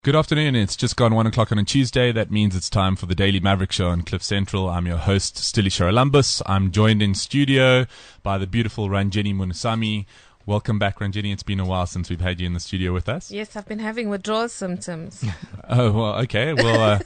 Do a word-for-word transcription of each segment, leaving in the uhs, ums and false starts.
Good afternoon. It's just gone one o'clock on a Tuesday. That means it's time for the Daily Maverick Show on Cliff Central. I'm your host, Stili Sharalambus. I'm joined in studio by the beautiful Ranjeni Munusamy. Welcome back, Ranjeni. It's been a while since we've had you in the studio with us. Yes, I've been having withdrawal symptoms. Oh, well, okay. Well, uh,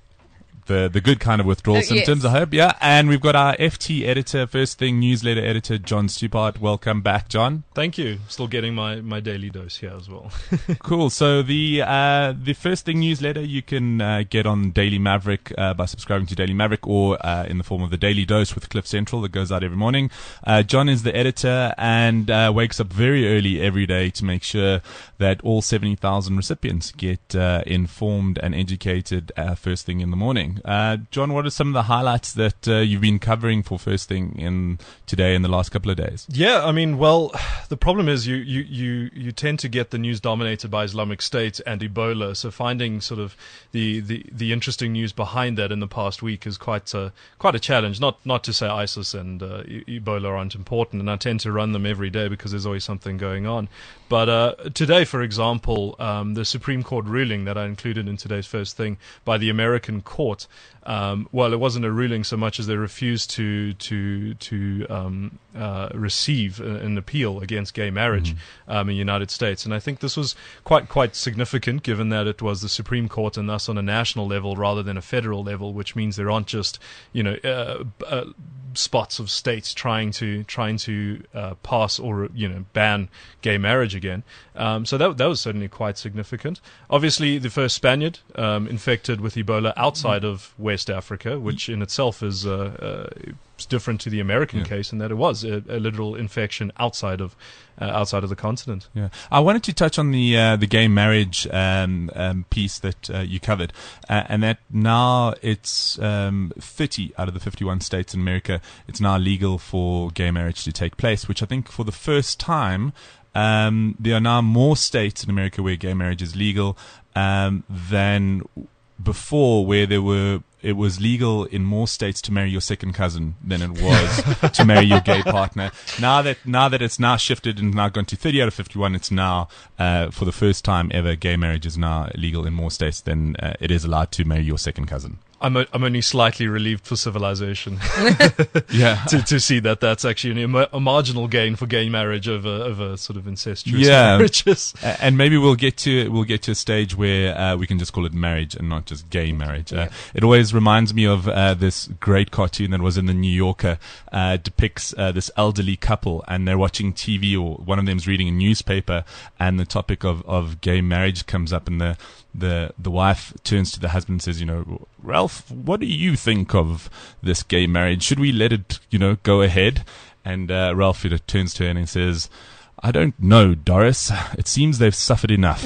the the good kind of withdrawal Uh, symptoms, yes. I hope. Yeah. And we've got our F T editor, First Thing newsletter editor, John Stupart. Welcome back, John. Thank you. Still getting my, my daily dose here as well. Cool. So the uh, the First Thing newsletter you can uh, get on Daily Maverick uh, by subscribing to Daily Maverick or uh, in the form of the Daily Dose with Cliff Central that goes out every morning. Uh, John is the editor and uh, wakes up very early every day to make sure that all seventy thousand recipients get uh, informed and educated uh, first thing in the morning. Uh, John, what are some of the highlights that uh, you've been covering for First Thing in today in the last couple of days? Yeah, I mean, well, the problem is you, you, you, you tend to get the news dominated by Islamic State and Ebola. So finding sort of the, the, the interesting news behind that in the past week is quite a, quite a challenge. Not not to say ISIS and uh, e- Ebola aren't important, and I tend to run them every day because there's always something going on. But uh, today, for example, um, the Supreme Court ruling that I included in today's First Thing by the American court, um, well, it wasn't a ruling so much as they refused to to to um, uh, receive a, an appeal against gay marriage mm-hmm. um, in the United States. And I think this was quite quite significant, given that it was the Supreme Court and thus on a national level rather than a federal level, which means there aren't just you know uh, uh, spots of states trying to trying to uh, pass or you know ban gay marriage again. Um, so that that was certainly quite significant. Obviously, the first Spaniard um, infected with Ebola outside of West Africa, which in itself is uh, uh, different to the American yeah. case, in that it was a, a literal infection outside of uh, outside of the continent. Yeah, I wanted to touch on the uh, the gay marriage um, um, piece that uh, you covered, uh, and that now it's um, thirty out of the fifty-one states in America. It's now legal for gay marriage to take place, which I think for the first time. Um, there are now more states in America where gay marriage is legal um, than before, where there were it was legal in more states to marry your second cousin than it was to marry your gay partner. Now that now that it's now shifted and now gone to thirty out of fifty-one, it's now uh, for the first time ever, gay marriage is now legal in more states than uh, it is allowed to marry your second cousin. I'm a, I'm only slightly relieved for civilization. yeah, to to see that that's actually a, a marginal gain for gay marriage over over sort of incestuous yeah. marriages. And maybe we'll get to we'll get to a stage where uh, we can just call it marriage and not just gay marriage. Uh, Yeah. It always reminds me of uh, this great cartoon that was in the New Yorker. Uh, depicts uh, this elderly couple and they're watching T V, or one of them's reading a newspaper, and the topic of, of gay marriage comes up, and the the the wife turns to the husband and says, you know, Ralph, what do you think of this gay marriage? Should we let it, you know, go ahead? And uh, Ralph you know, turns to her and he says, I don't know, Doris. It seems they've suffered enough.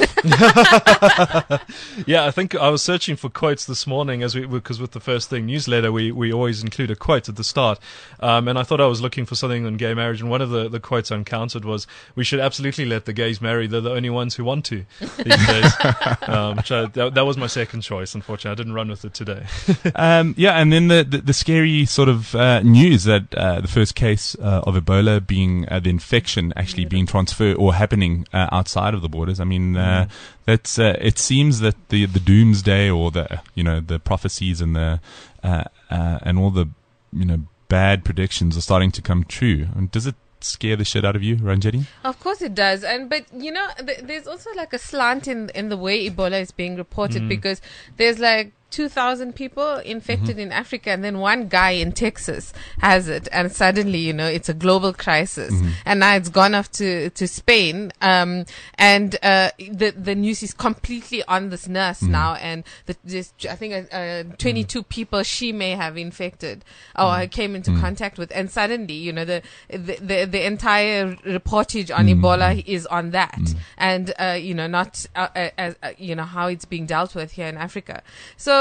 Yeah, I think I was searching for quotes this morning, as we because with the First Thing newsletter, we, we always include a quote at the start. Um, and I thought I was looking for something on gay marriage, and one of the, the quotes I encountered was, we should absolutely let the gays marry. They're the only ones who want to these days. um, which I, that, that was my second choice, unfortunately. I didn't run with it today. um, yeah, and then the, the, the scary sort of uh, news that uh, the first case uh, of Ebola being uh, the infection actually being transferred or happening uh, outside of the borders. I mean, uh, that's uh, it seems that the the doomsday or the you know the prophecies and the uh, uh, and all the you know bad predictions are starting to come true. I mean, does it scare the shit out of you, Ranjeni? Of course it does, and but you know, th- there's also like a slant in in the way Ebola is being reported, mm. because there's like two thousand people infected mm-hmm. in Africa, and then one guy in Texas has it, and suddenly, you know, it's a global crisis. Mm-hmm. And now it's gone off to, to Spain, um, and uh, the the news is completely on this nurse mm-hmm. now, and the, this, I think uh, twenty-two mm-hmm. people she may have infected or mm-hmm. came into mm-hmm. contact with, and suddenly, you know, the the the, the entire reportage on mm-hmm. Ebola is on that, mm-hmm. and uh, you know, not uh, uh, uh, you know how it's being dealt with here in Africa. So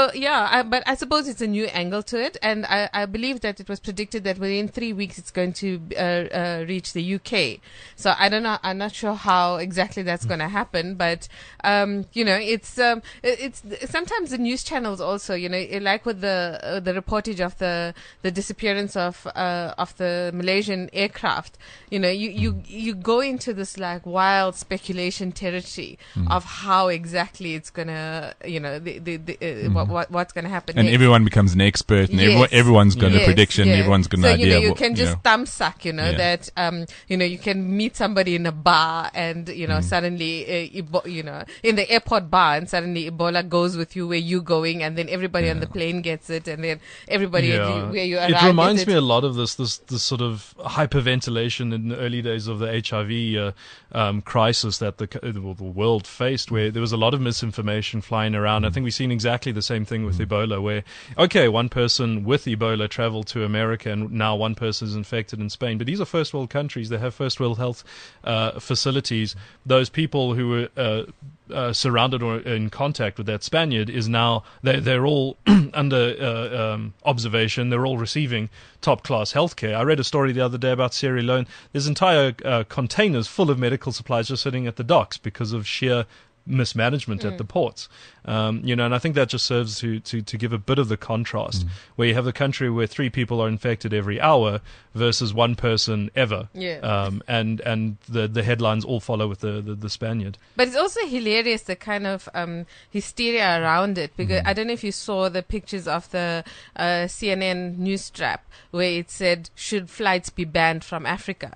so yeah, I, but I suppose it's a new angle to it, and I, I believe that it was predicted that within three weeks it's going to uh, uh, reach the U K. So I don't know. I'm not sure how exactly that's going to happen, but um, you know, it's um, it's sometimes the news channels also, you know, like with the uh, the reportage of the the disappearance of uh, of the Malaysian aircraft. You know, you you you go into this like wild speculation territory mm. of how exactly it's gonna, you know, the the, the uh, mm. what, what what's gonna happen, and next. Everyone becomes an expert, and yes. everyone, everyone's got yes. a prediction. Yeah. Everyone's got an so, idea. you know, you what, can just you know. thumb suck. You know yeah. that um you know you can meet somebody in a bar, and you know mm. suddenly uh, Ebo- you know in the airport bar, and suddenly Ebola goes with you where you going, and then everybody yeah. on the plane gets it, and then everybody yeah. where you arrive. It reminds it. me a lot of this this this sort of hyperventilation in the early days of the H I V uh, um, crisis that the, the world faced, where there was a lot of misinformation flying around. Mm. I think we've seen exactly the same thing with mm. Ebola, where okay, one person with Ebola traveled to America, and now one person is infected in Spain. But these are first world countries; they have first world health uh, facilities. Those people who were uh, uh, surrounded or in contact with that Spaniard is now they they're all under uh, um, observation. They're all receiving top class healthcare. I read a story the other day about Sierra Leone. There's entire uh, containers full of medical supplies just sitting at the docks because of sheer mismanagement mm. at the ports. Um, you know, and I think that just serves to, to, to give a bit of the contrast, mm. where you have a country where three people are infected every hour versus one person ever. Yeah. Um, and and the, the headlines all follow with the, the, the Spaniard. But it's also hilarious, the kind of um, hysteria around it, because mm. I don't know if you saw the pictures of the uh, C N N news strap where it said, should flights be banned from Africa?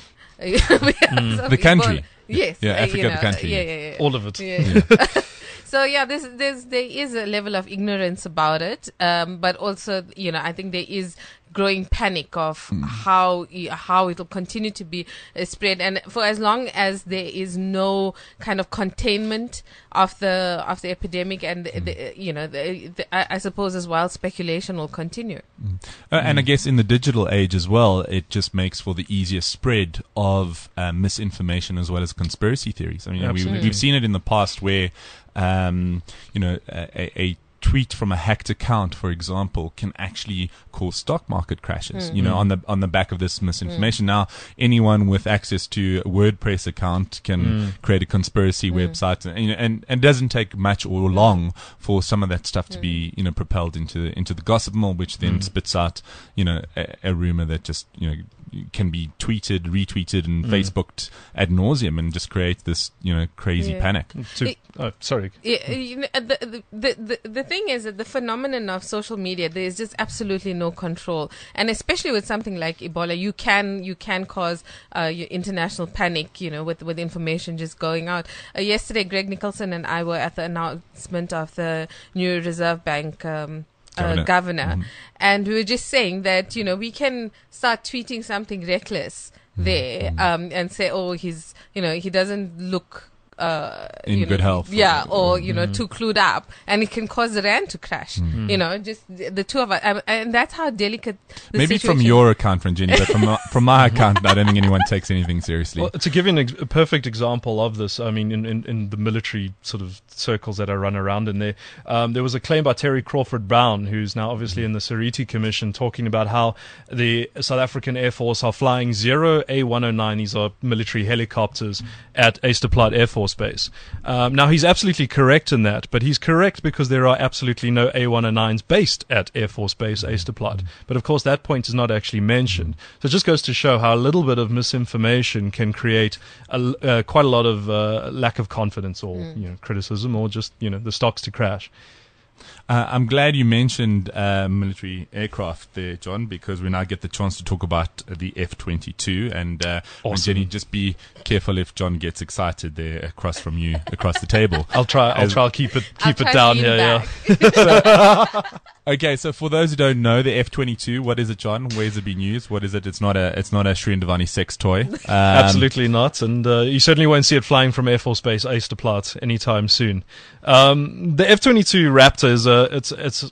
mm. The country. Yes. Yeah, uh, Africa, you know, the country. Yeah, yeah, yeah. All of it. Yeah. Yeah. So yeah, there's, there's, there is a level of ignorance about it, um, but also, you know, I think there is growing panic of mm. how how it will continue to be uh, spread, and for as long as there is no kind of containment of the of the epidemic, and mm. the, you know, the, the, I, I suppose as well, speculation will continue. Mm. Uh, mm. And I guess in the digital age as well, it just makes for the easier spread of uh, misinformation as well as conspiracy theories. I mean, we, we've seen it in the past where, um, you know, a, a tweet from a hacked account, for example, can actually cause stock market crashes, mm. you know, on the on the back of this misinformation. Mm. Now, anyone with access to a WordPress account can mm. create a conspiracy mm. website, and, you know, and and it doesn't take much or long for some of that stuff to mm. be, you know, propelled into into the gossip mill, which then mm. spits out, you know, a, a rumor that just, you know, can be tweeted, retweeted, and mm. Facebooked ad nauseum, and just create this, you know, crazy yeah. panic. To, it, oh, sorry. It, you know, the, the, the, the thing is that the phenomenon of social media, there is just absolutely no control, and especially with something like Ebola, you can you can cause uh, your international panic, you know, with with information just going out. Uh, yesterday, Greg Nicholson and I were at the announcement of the new Reserve Bank Um, Uh, governor, mm-hmm. and we were just saying that, you know, we can start tweeting something reckless mm-hmm. there, um, and say, oh, he's, you know, he doesn't look uh, in you good know, health, yeah, or, mm-hmm. you know, too clued up, and it can cause the rand to crash. Mm-hmm. You know, just the, the two of us, um, and that's how delicate. The Maybe situation from your account, Franjini, but from my, from my account, I don't think anyone takes anything seriously. Well, to give you an ex- a perfect example of this, I mean, in, in, in the military sort of circles that I run around in there, um, there was a claim by Terry Crawford Brown, who's now obviously in the Sariti Commission, talking about how the South African Air Force are flying zero A one oh nine, these are military helicopters, at Easterplaat Air Force Base. Um, now, he's absolutely correct in that, but he's correct because there are absolutely no A one oh nines based at Air Force Base Easterplaat. But of course, that point is not actually mentioned. So it just goes to show how a little bit of misinformation can create a, uh, quite a lot of uh, lack of confidence or mm. you know, criticism, or just, you know, the stocks to crash. Uh, I'm glad you mentioned uh, military aircraft there, John, because we now get the chance to talk about the F twenty-two. And, uh, awesome. and Jenny, just be careful if John gets excited there across from you, across the table. I'll try. I'll As, try. I'll keep it. Keep I'll it down here. Yeah. so, okay, so for those who don't know, the F twenty-two, what is it, John? Where's it been used? What is it? It's not a. It's not a Shrindavani sex toy. Um, Absolutely not, and uh, you certainly won't see it flying from Air Force Base Easterplaat anytime soon. Um, the F twenty-two Raptor is a. It's it's.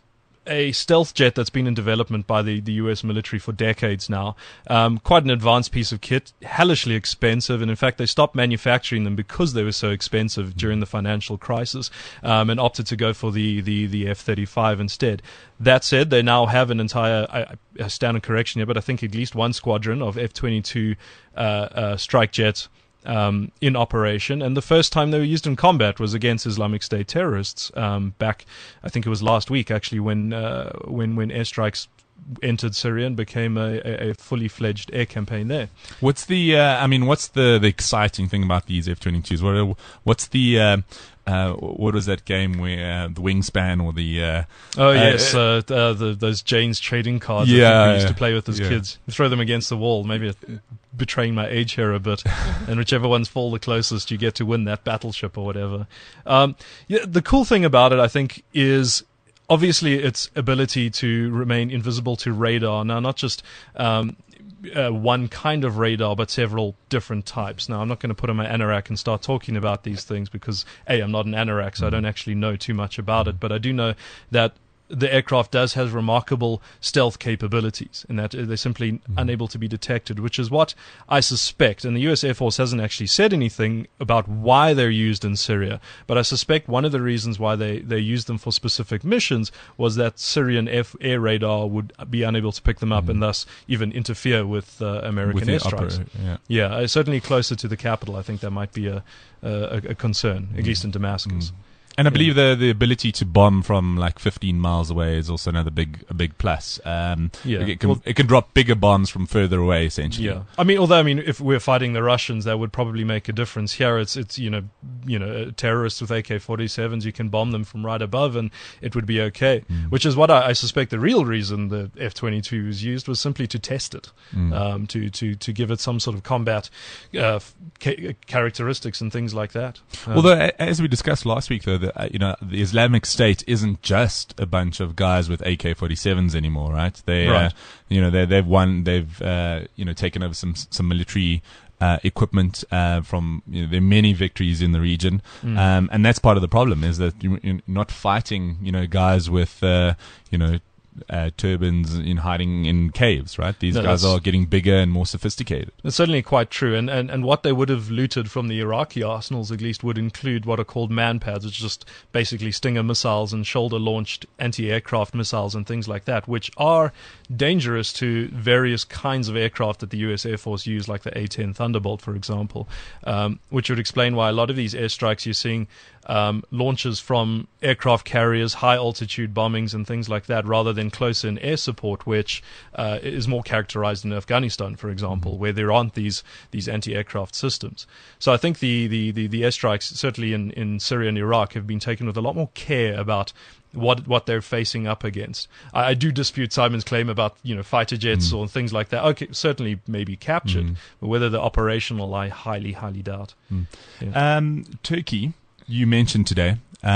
a stealth jet that's been in development by the, the U S military for decades now. Um, quite an advanced piece of kit, hellishly expensive, and in fact they stopped manufacturing them because they were so expensive during the financial crisis, um, and opted to go for the, the, the F thirty-five instead. That said, they now have an entire, I, I stand on correction here, but I think at least one squadron of F twenty-two uh, uh, strike jets Um, in operation, and the first time they were used in combat was against Islamic State terrorists um, back, I think it was last week actually, when uh, when when airstrikes entered Syria and became a, a, a fully fledged air campaign there. What's the? Uh, I mean, what's the, the exciting thing about these F twenty-twos? What are, what's the? Uh, uh, what was that game where uh, the wingspan or the? Uh, oh yes, uh, uh, uh, the, those Jane's trading cards yeah, that we used yeah, to play with as yeah. kids. Throw them against the wall. Maybe betraying my age here a bit, and whichever ones fall the closest, you get to win that battleship or whatever. Um, yeah, the cool thing about it, I think, is obviously its ability to remain invisible to radar. Now, not just um, uh, one kind of radar, but several different types. Now, I'm not going to put on my anorak and start talking about these things because, A, I'm not an anorak, so I don't actually know too much about it, but I do know that the aircraft does have remarkable stealth capabilities in that they're simply mm-hmm. unable to be detected, which is what I suspect, and the U S Air Force hasn't actually said anything about why they're used in Syria, but I suspect one of the reasons why they, they used them for specific missions was that Syrian F- air radar would be unable to pick them up mm-hmm. and thus even interfere with uh, American with airstrikes. Opera, yeah, yeah uh, certainly closer to the capital, I think that might be a, a, a concern, mm-hmm. at least in Damascus. Mm-hmm. And I believe the the ability to bomb from like fifteen miles away is also another big a big plus. Um, yeah, it can, well, it can drop bigger bombs from further away, essentially. Yeah, I mean, although I mean, if we're fighting the Russians, that would probably make a difference. Here, it's it's you know you know terrorists with A K forty-sevens, you can bomb them from right above, and it would be okay. Mm. Which is what I, I suspect the real reason the F twenty-two was used was simply to test it, mm. um, to to to give it some sort of combat uh, ca- characteristics and things like that. Um, Although, as we discussed last week, though, the, uh, you know the Islamic State isn't just a bunch of guys with A K forty-sevens anymore, right? They, right. Uh, you know, they, they've won, they've, uh, you know, taken over some some military uh, equipment uh, from. You know, there are many victories in the region, mm. um, and that's part of the problem is that you, you're not fighting, you know, guys with, uh, you know. Uh, turbans in hiding in caves, right? These no, guys are getting bigger and more sophisticated. That's certainly quite true. And, and and what they would have looted from the Iraqi arsenals, at least, would include what are called man-pads, which are just basically Stinger missiles and shoulder-launched anti-aircraft missiles and things like that, which are dangerous to various kinds of aircraft that the U S Air Force use, like the A ten Thunderbolt, for example, um, which would explain why a lot of these airstrikes you're seeing Um, launches from aircraft carriers, high altitude bombings and things like that, rather than close in air support, which uh, is more characterized in Afghanistan, for example, where there aren't these these anti-aircraft systems. So I think the the, the, the airstrikes, certainly in, in Syria and Iraq, have been taken with a lot more care about what what they're facing up against. I, I do dispute Simon's claim about you know fighter jets mm. or things like that. Okay, certainly maybe captured, mm. but whether they're operational, I highly, highly doubt. Mm. Yeah. Um, Turkey, you mentioned today,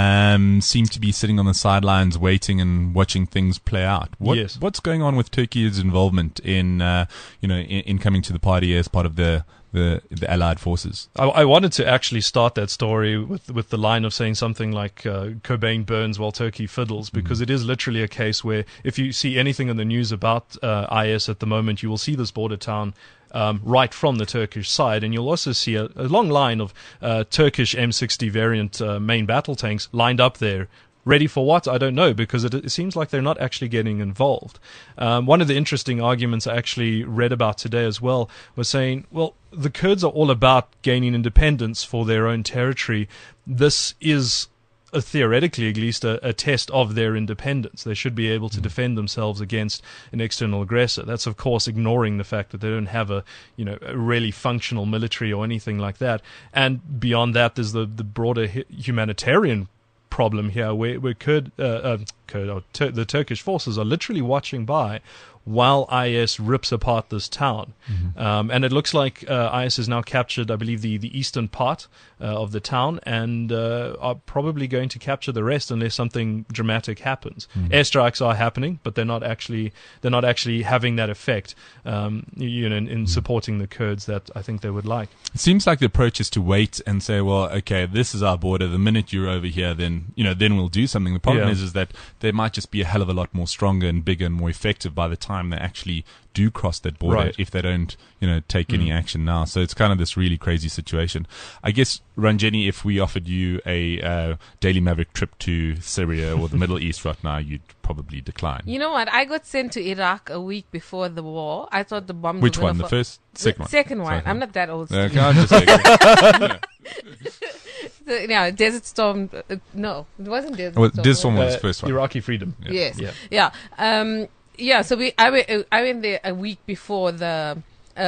um, seem to be sitting on the sidelines waiting and watching things play out. What, yes. What's going on with Turkey's involvement in, uh, you know, in, in coming to the party as part of the the, the Allied forces? I, I wanted to actually start that story with with the line of saying something like uh, Cobain burns while Turkey fiddles, because mm. it is literally a case where if you see anything in the news about uh, I S at the moment, you will see this border town Um, right from the Turkish side, and you'll also see a, a long line of uh, Turkish M sixty variant uh, main battle tanks lined up there. Ready for what? I don't know, because it, it seems like they're not actually getting involved. Um, one of the interesting arguments I actually read about today as well was saying, well, the Kurds are all about gaining independence for their own territory. This is Uh, theoretically, at least, a, a test of their independence. They should be able to defend themselves against an external aggressor. That's, of course, ignoring the fact that they don't have a, you know, a really functional military or anything like that. And beyond that, there's the, the broader hu- humanitarian problem here, where, where Kurd, uh, uh, Kurd or Tur- the Turkish forces are literally watching by while I S rips apart this town. Mm-hmm. Um, and it looks like uh, I S has now captured, I believe, the, the eastern part uh, of the town, and uh, are probably going to capture the rest unless something dramatic happens. Mm-hmm. Airstrikes are happening, but they're not actually they're not actually having that effect, um, you know, in, in supporting the Kurds that I think they would like. It seems like the approach is to wait and say, well, okay, this is our border. The minute you're over here, then you know, then we'll do something. The problem yeah. is, is that they might just be a hell of a lot more stronger and bigger and more effective by the time they actually do cross that border, Right. if they don't, you know, take Mm. any action now. So it's kind of this really crazy situation. I guess, Ranjeni, if we offered you a uh, Daily Maverick trip to Syria or the Middle East right now, you'd probably decline. You know what? I got sent to Iraq a week before the war. I thought the bombs Which were one? gonna The fall- first, second one? Second one. Second I'm one. not that old. Uh, Steve. can I just say, yeah. So, yeah, Desert Storm. Uh, no, it wasn't Desert Well, Storm. Desert Storm was was Uh, the first one. Iraqi freedom. Yeah. Yes. Yeah. Yeah. Um, yeah. So we, I went, I went there a week before the, uh,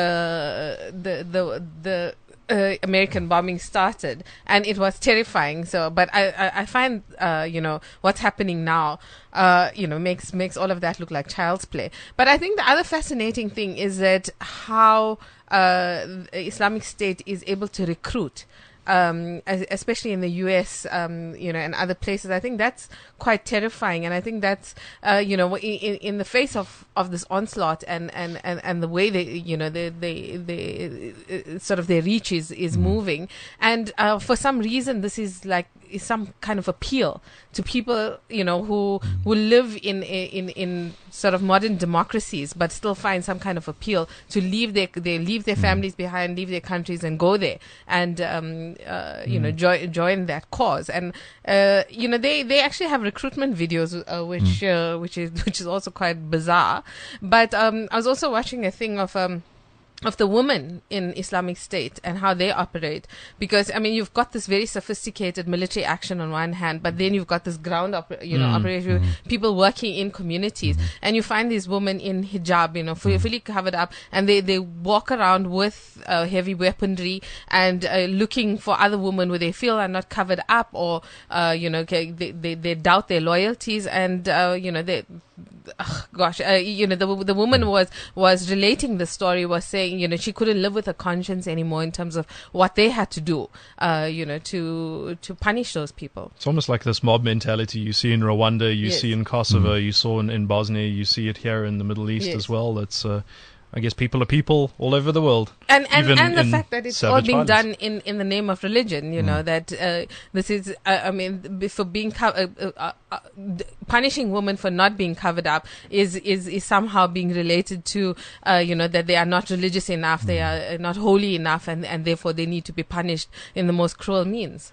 the, the, the. Uh, American bombing started, and it was terrifying. So, but I, I, I find, uh, you know, what's happening now, uh, you know, makes makes all of that look like child's play. But I think the other fascinating thing is that how uh, the Islamic State is able to recruit. Um, es- especially in the U S, um, you know, and other places. I think that's quite terrifying, and I think that's, uh, you know, in, in the face of, of this onslaught and, and, and, and the way they, you know, they, they, they uh, sort of their reach is, is moving, and uh, for some reason this is like is some kind of appeal to people, you know, who who live in in in sort of modern democracies, but still find some kind of appeal to leave their they leave their families behind, leave their countries, and go there and um, uh, you know join join that cause. And uh, you know they, they actually have recruitment videos, uh, which uh, which is which is also quite bizarre. But um, I was also watching a thing of. Um, of the women in Islamic State and how they operate, because I mean you've got this very sophisticated military action on one hand, but then you've got this ground op- you know Mm. operation, people working in communities, and you find these women in hijab, you know, fully, fully covered up, and they they walk around with uh, heavy weaponry and uh, looking for other women who they feel are not covered up, or uh, you know okay, they, they they doubt their loyalties, and uh, you know they. Ugh, gosh, uh, you know, the the woman was was relating the story, was saying, you know, she couldn't live with her conscience anymore in terms of what they had to do, uh, you know, to to punish those people. It's almost like this mob mentality you see in Rwanda, you Yes. see in Kosovo, you saw in, in Bosnia, you see it here in the Middle East Yes. as well. It's, uh, I guess, people are people all over the world. And and, Even and the in fact that it's all savage being violence. done in, in the name of religion, you know, that uh, this is, uh, I mean, b- for being co- uh, uh, uh, uh, d- punishing women for not being covered up is is, is somehow being related to, uh, you know, that they are not religious enough, they are uh, not holy enough, and, and therefore they need to be punished in the most cruel means.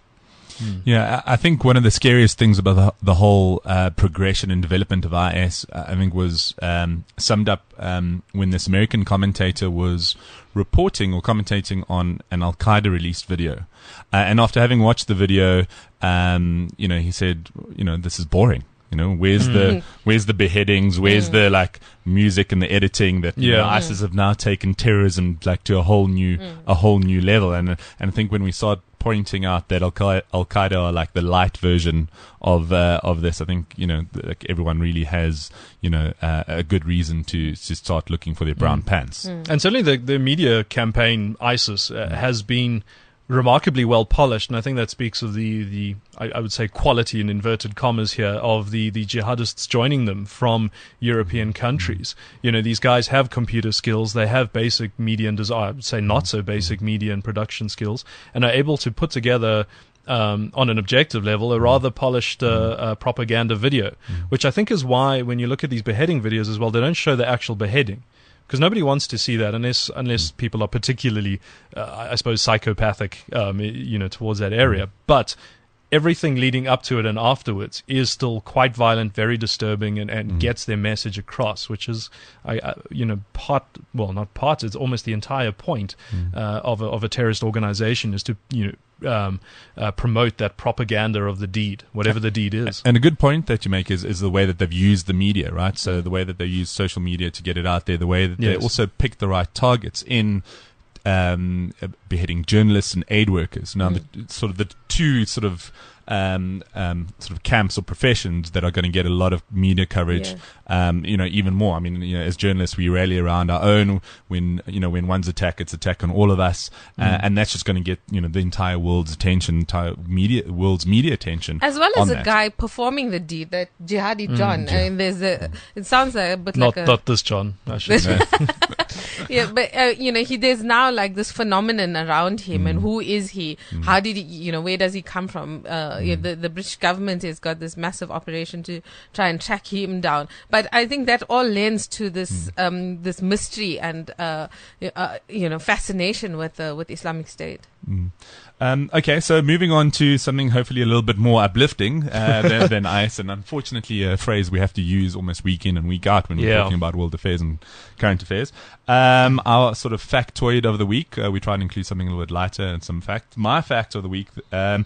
Yeah, I I think one of the scariest things about the, the whole uh, progression and development of I S, uh, I think, was um, summed up um, when this American commentator was reporting or commentating on an Al Qaeda released video, uh, and after having watched the video, um, you know, he said, you know, this is boring. You know, where's the where's the beheadings? Where's the like music and the editing that you Yeah. know, ISIS have now taken terrorism like to a whole new a whole new level? And and I think when we start pointing out that Al Qaeda, Al Qaeda are like the light version of uh, of this, I think you know th- like everyone really has you know uh, a good reason to to start looking for their brown pants. And certainly the, the media campaign, ISIS, uh, has been remarkably well polished, and I think that speaks of the, the I, I would say quality in inverted commas here of the, the jihadists joining them from European countries. You know, these guys have computer skills, they have basic media and design, I would say not so basic media and production skills, and are able to put together Um, on an objective level, a rather polished uh, uh, propaganda video, which I think is why when you look at these beheading videos as well, they don't show the actual beheading. Because nobody wants to see that unless unless people are particularly, uh, I suppose, psychopathic, um, you know, towards that area. But everything leading up to it and afterwards is still quite violent, very disturbing, and, and gets their message across, which is, I, I, you know, part, well, not part, it's almost the entire point uh, of, a, of a terrorist organization is to, you know, um, uh, promote that propaganda of the deed, whatever the deed is. And a good point that you make is, is the way that they've used the media, right? So the way that they use social media to get it out there, the way that they Yes. also pick the right targets in um, uh, beheading journalists and aid workers. Now, the, sort of the two sort of um, um, sort of camps or professions that are going to get a lot of media coverage, um, you know, even more. I mean, you know, as journalists, we rally around our own. When you know, when one's attack, it's attack on all of us, uh, and that's just going to get you know the entire world's attention, entire media world's media attention, As well as on a that. guy performing the deed, that jihadi John. I mean, there's a. It sounds like a bit Not like a. not this John, I should say. Yeah, but uh, you know, he there's now like this phenomenon around him, mm. and who is he? Mm. How did he? You know, where does he come from? Uh, mm. you know, the the British government has got this massive operation to try and track him down. But I think that all lends to this mm. um, this mystery and uh, uh, you know fascination with uh, with Islamic State. Mm. Um, okay, so moving on to something hopefully a little bit more uplifting uh, than, than ICE, and unfortunately a phrase we have to use almost week in and week out when we're yeah. talking about world affairs and current affairs. Um, our sort of factoid of the week, uh, we try and include something a little bit lighter and some facts. My fact of the week um,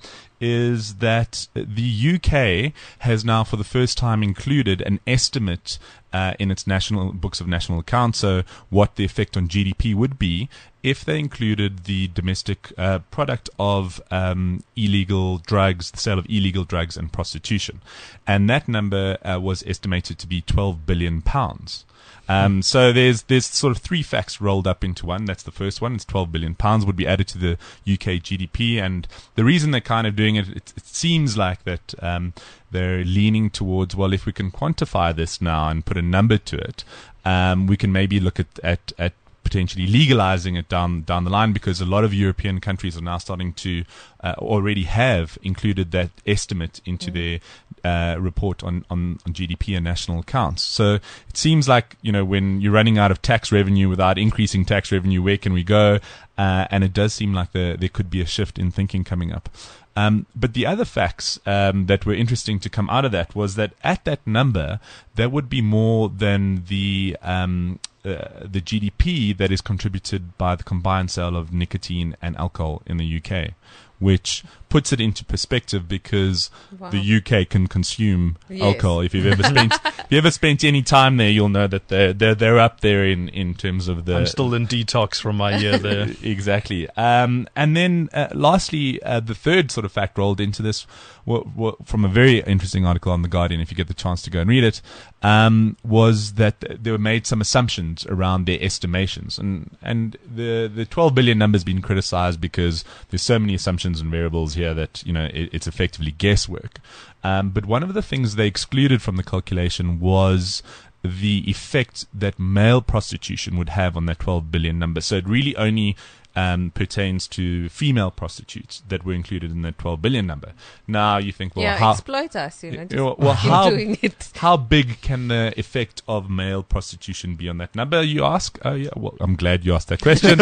is that the U K has now for the first time included an estimate uh, in its national books of national accounts, so what the effect on G D P would be if they included the domestic uh, product of um, illegal drugs, the sale of illegal drugs and prostitution. And that number uh, was estimated to be twelve billion pounds. Um, so there's there's sort of three facts rolled up into one. That's the first one. It's twelve billion pounds would be added to the U K G D P. And the reason they're kind of doing it, it, it seems like that um, they're leaning towards, well, if we can quantify this now and put a number to it, um, we can maybe look at, at, at potentially legalizing it down down the line, because a lot of European countries are now starting to uh, already have included that estimate into mm. their uh, report on, on, on G D P and national accounts. So it seems like, you know, when you're running out of tax revenue without increasing tax revenue, where can we go? Uh, and it does seem like the, there could be a shift in thinking coming up. Um, but the other facts um, that were interesting to come out of that was that at that number, there would be more than the um, uh, the G D P that is contributed by the combined sale of nicotine and alcohol in the U K, which puts it into perspective, because wow. the U K can consume yes. alcohol. If you've ever spent if you ever spent any time there, you'll know that they're they're, they're up there in, in terms of the. I'm still in detox from my year there. Exactly. Um, and then uh, lastly, uh, the third sort of fact rolled into this w- w- from a very interesting article on The Guardian, if you get the chance to go and read it, um, was that th- there were made some assumptions around their estimations, and and the the twelve billion number has been criticized because there's so many assumptions and variables here that, you know, it, it's effectively guesswork. Um, but one of the things they excluded from the calculation was the effect that male prostitution would have on that twelve billion number. So it really only um, pertains to female prostitutes that were included in that twelve billion number. Now you think, well, yeah, how exploit us, you know, just well, well, how, doing it. How big can the effect of male prostitution be on that number, you ask? Oh, yeah, well, I'm glad you asked that question.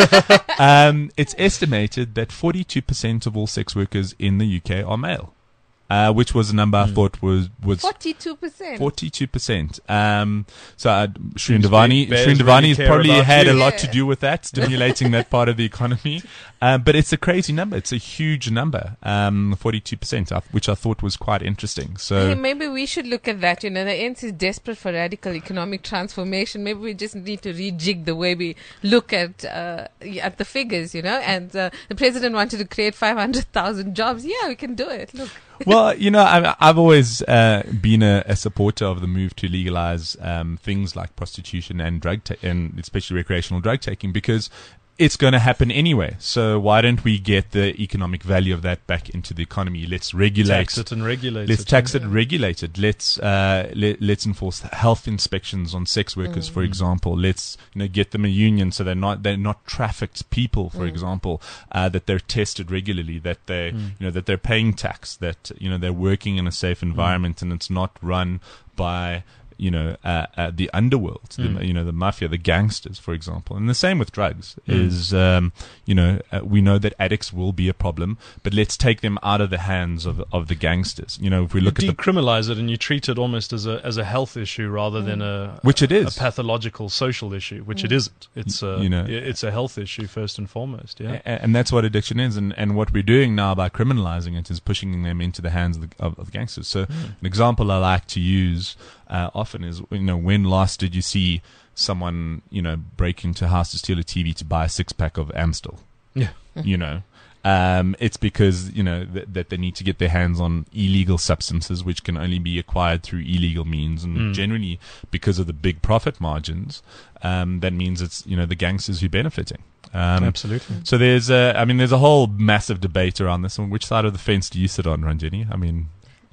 um, it's estimated that forty-two percent of all sex workers in the U K are male. Uh, which was a number I mm. thought was was forty-two percent. Forty-two percent. Um, so uh, Shreen Devani, Shreen Devani has probably had you. a lot yeah. to do with that, stimulating that part of the economy. Um, but it's a crazy number. It's a huge number. Um, forty-two percent, which I thought was quite interesting. So hey, maybe we should look at that. You know, the A N C is desperate for radical economic transformation. Maybe we just need to rejig the way we look at uh, at the figures. You know, and uh, the president wanted to create five hundred thousand jobs. Yeah, we can do it. Look. Well, you know, I, I've always uh, been a, a supporter of the move to legalize um, things like prostitution and drug, ta- and especially recreational drug taking, because it's going to happen anyway. So why don't we get the economic value of that back into the economy? Let's regulate. Tax it and regulate let's it. tax it and regulate it. Let's uh, let, let's enforce health inspections on sex workers, mm. for example. Let's, you know, get them a union so they're not they're not trafficked people, for mm. example. Uh, that they're tested regularly. That they mm. you know that they're paying tax. That, you know, they're working in a safe environment, mm. and it's not run by, you know, uh, uh, the underworld, mm. the, you know, the mafia, the gangsters, for example. And the same with drugs mm. is, um, you know, uh, we know that addicts will be a problem, but let's take them out of the hands of of the gangsters. You know, if we look you at the decriminalize it and you treat it almost as a as a health issue rather mm. than a which it is a pathological social issue, which mm. it isn't. It's a, you know, it's a health issue first and foremost. Yeah, and, and that's what addiction is, and and what we're doing now by criminalizing it is pushing them into the hands of the, of, of the gangsters. So mm. an example I like to use Uh, often is, you know, when last did you see someone, you know, break into a house to steal a T V to buy a six pack of Amstel? Yeah. You know, um, it's because, you know, th- that they need to get their hands on illegal substances, which can only be acquired through illegal means. And mm. generally, because of the big profit margins, um, that means it's, you know, the gangsters who are benefiting. Um, Absolutely. So there's a, I mean, there's a whole massive debate around this. On which side of the fence do you sit on, Ranjini? I mean,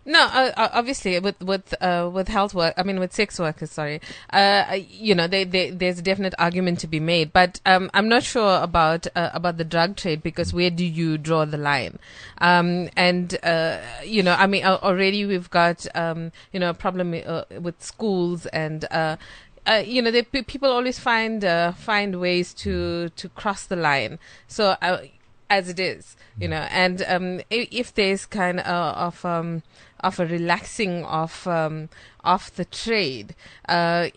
No, uh, uh, obviously with with uh, with health work, I mean with sex workers. Sorry, uh, you know, they, they, there's a definite argument to be made, but um, I'm not sure about uh, about the drug trade, because where do you draw the line? Um, and uh, you know, I mean, uh, already we've got um, you know a problem uh, with schools, and uh, uh, you know, they, people always find uh, find ways to to cross the line. So. Uh, As it is, you know, and um, if, if there's kind of of, um, of a relaxing of um, of the trade, uh,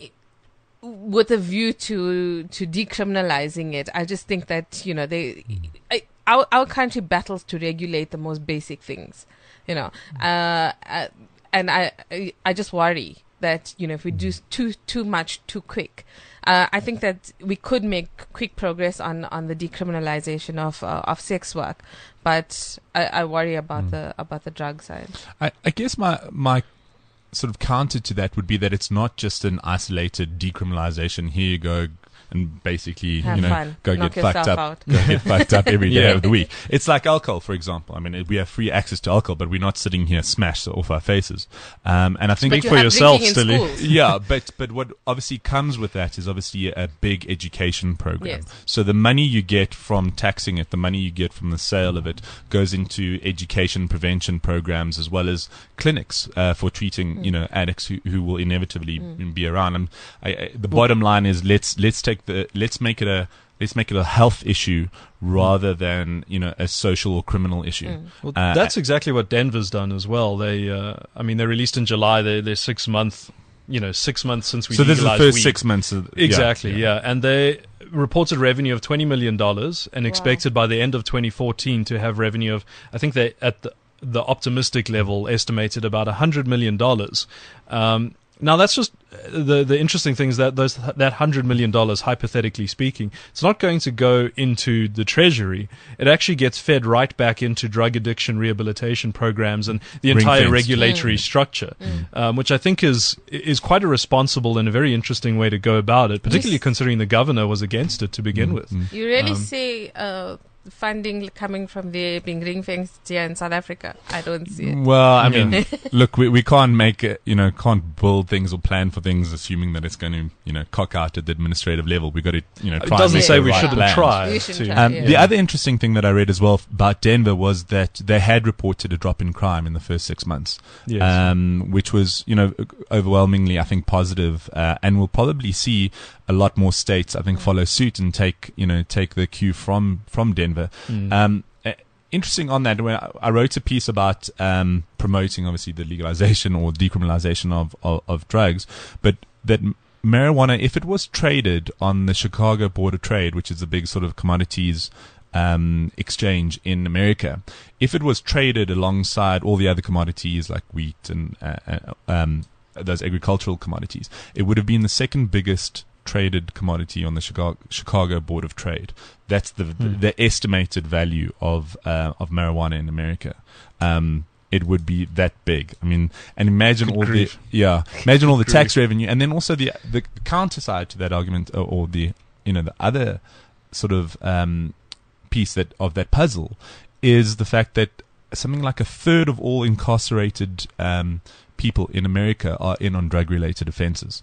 with a view to to decriminalizing it, I just think that, you know, they I, our our country battles to regulate the most basic things, you know, uh, uh, and I I just worry that, you know, if we do too too much too quick. Uh, I think that we could make quick progress on, on the decriminalization of uh, of sex work, but I, I worry about mm. the about the drug side. I, I guess my my sort of counter to that would be that it's not just an isolated decriminalization. Here you go. And basically, Have you know, fun. go Knock get fucked up, out. go get fucked up every day Yeah. of the week. It's like alcohol, for example. I mean, we have free access to alcohol, but we're not sitting here smashed off our faces. Um, and I think, Speak you for have yourself, drinking in Stilly. schools. yeah, but but what obviously comes with that is obviously a big education program. Yes. So the money you get from taxing it, the money you get from the sale of it, goes into education prevention programs as well as clinics uh, for treating Mm. you know addicts who, who will inevitably Mm. be around. And I, I, the bottom line is let's let's take the let's make it a let's make it a health issue rather than, you know, a social or criminal issue. Mm. Well, Uh, that's exactly what Denver's done as well. They, uh, I mean, they released in July. They, they're six month, you know, six months since we so this is the legalized first weed. six months. Of, Exactly, yeah, yeah. And they reported revenue of twenty million dollars and Wow. expected by the end of twenty fourteen to have revenue of, I think they, at the, the optimistic level, estimated about one hundred million dollars. Um, now, that's just the the interesting thing is that those that one hundred million dollars, hypothetically speaking, it's not going to go into the treasury. It actually gets fed right back into drug addiction rehabilitation programs and the entire Ring-fenced. regulatory Mm. structure, Mm. um, which I think is is quite a responsible and a very interesting way to go about it, particularly Yes. considering the governor was against it to begin Mm, with. mm. You really Um, see uh, funding coming from there being ring-fenced here in South Africa? I don't see it. Well, I Yeah. mean, look, we we can't make it, you know, can't build things or plan for things assuming that it's going to, you know, cock out at the administrative level. We've got to, you know, It try and doesn't make say the we right shouldn't plans. try. We shouldn't to- try. Um, Yeah. The other interesting thing that I read as well about Denver was that they had reported a drop in crime in the first six months, Yes. um, which was, you know, overwhelmingly, I think, positive, uh, and we'll probably see a lot more states, I think, follow suit and take, you know, take the cue from from Denver. Mm. Um, uh, interesting on that, when I, I wrote a piece about um, promoting, obviously, the legalization or decriminalization of, of, of drugs, but that m- marijuana, if it was traded on the Chicago Board of Trade, which is a big sort of commodities um, exchange in America, if it was traded alongside all the other commodities like wheat and uh, uh, um, those agricultural commodities, it would have been the second biggest traded commodity on the Chicago, Chicago Board of Trade. That's the Hmm. the estimated value of uh, of marijuana in America. Um, it would be that big. I mean, and imagine Good all grief. the yeah, imagine all the Good tax revenue, and then also the the counter side to that argument, or, or the you know the other sort of um, piece that of that puzzle is the fact that something like a third of all incarcerated um, people in America are in on drug-related offences.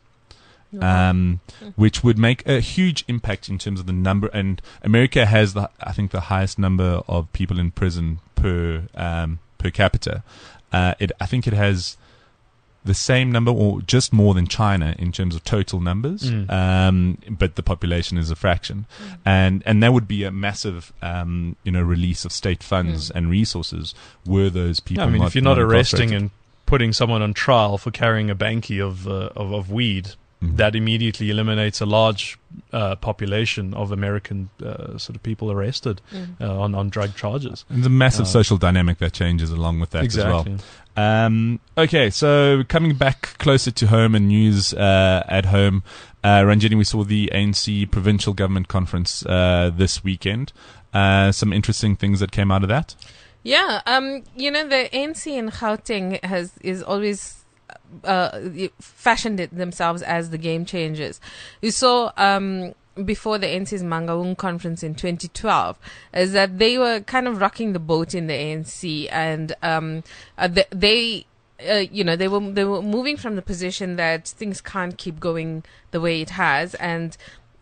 Um, which would make a huge impact in terms of the number. And America has, the, I think, the highest number of people in prison per um, per capita. Uh, it, I think, it has the same number, or just more than China in terms of total numbers. Mm. Um, but the population is a fraction, and and that would be a massive, um, you know, release of state funds Mm. and resources were those people. Yeah, I mean, not, if you're not, arresting incarcerated. and putting someone on trial for carrying a banky of uh, of, of weed, Mhm. that immediately eliminates a large uh, population of American uh, sort of people arrested Mm. uh, on on drug charges. There's a massive Uh, social dynamic that changes along with that as well. Exactly. Um, okay, so coming back closer to home and news uh, at home, uh, Ranjini, we saw the A N C Provincial Government Conference uh, this weekend. Uh, some interesting things that came out of that. Yeah, um, you know, the A N C in Gauteng has is always uh, fashioned it themselves as the game changers. You saw um, before the A N C's Mangaung conference in twenty twelve, is that they were kind of rocking the boat in the A N C, and um, uh, they, they uh, you know, they were they were moving from the position that things can't keep going the way it has, and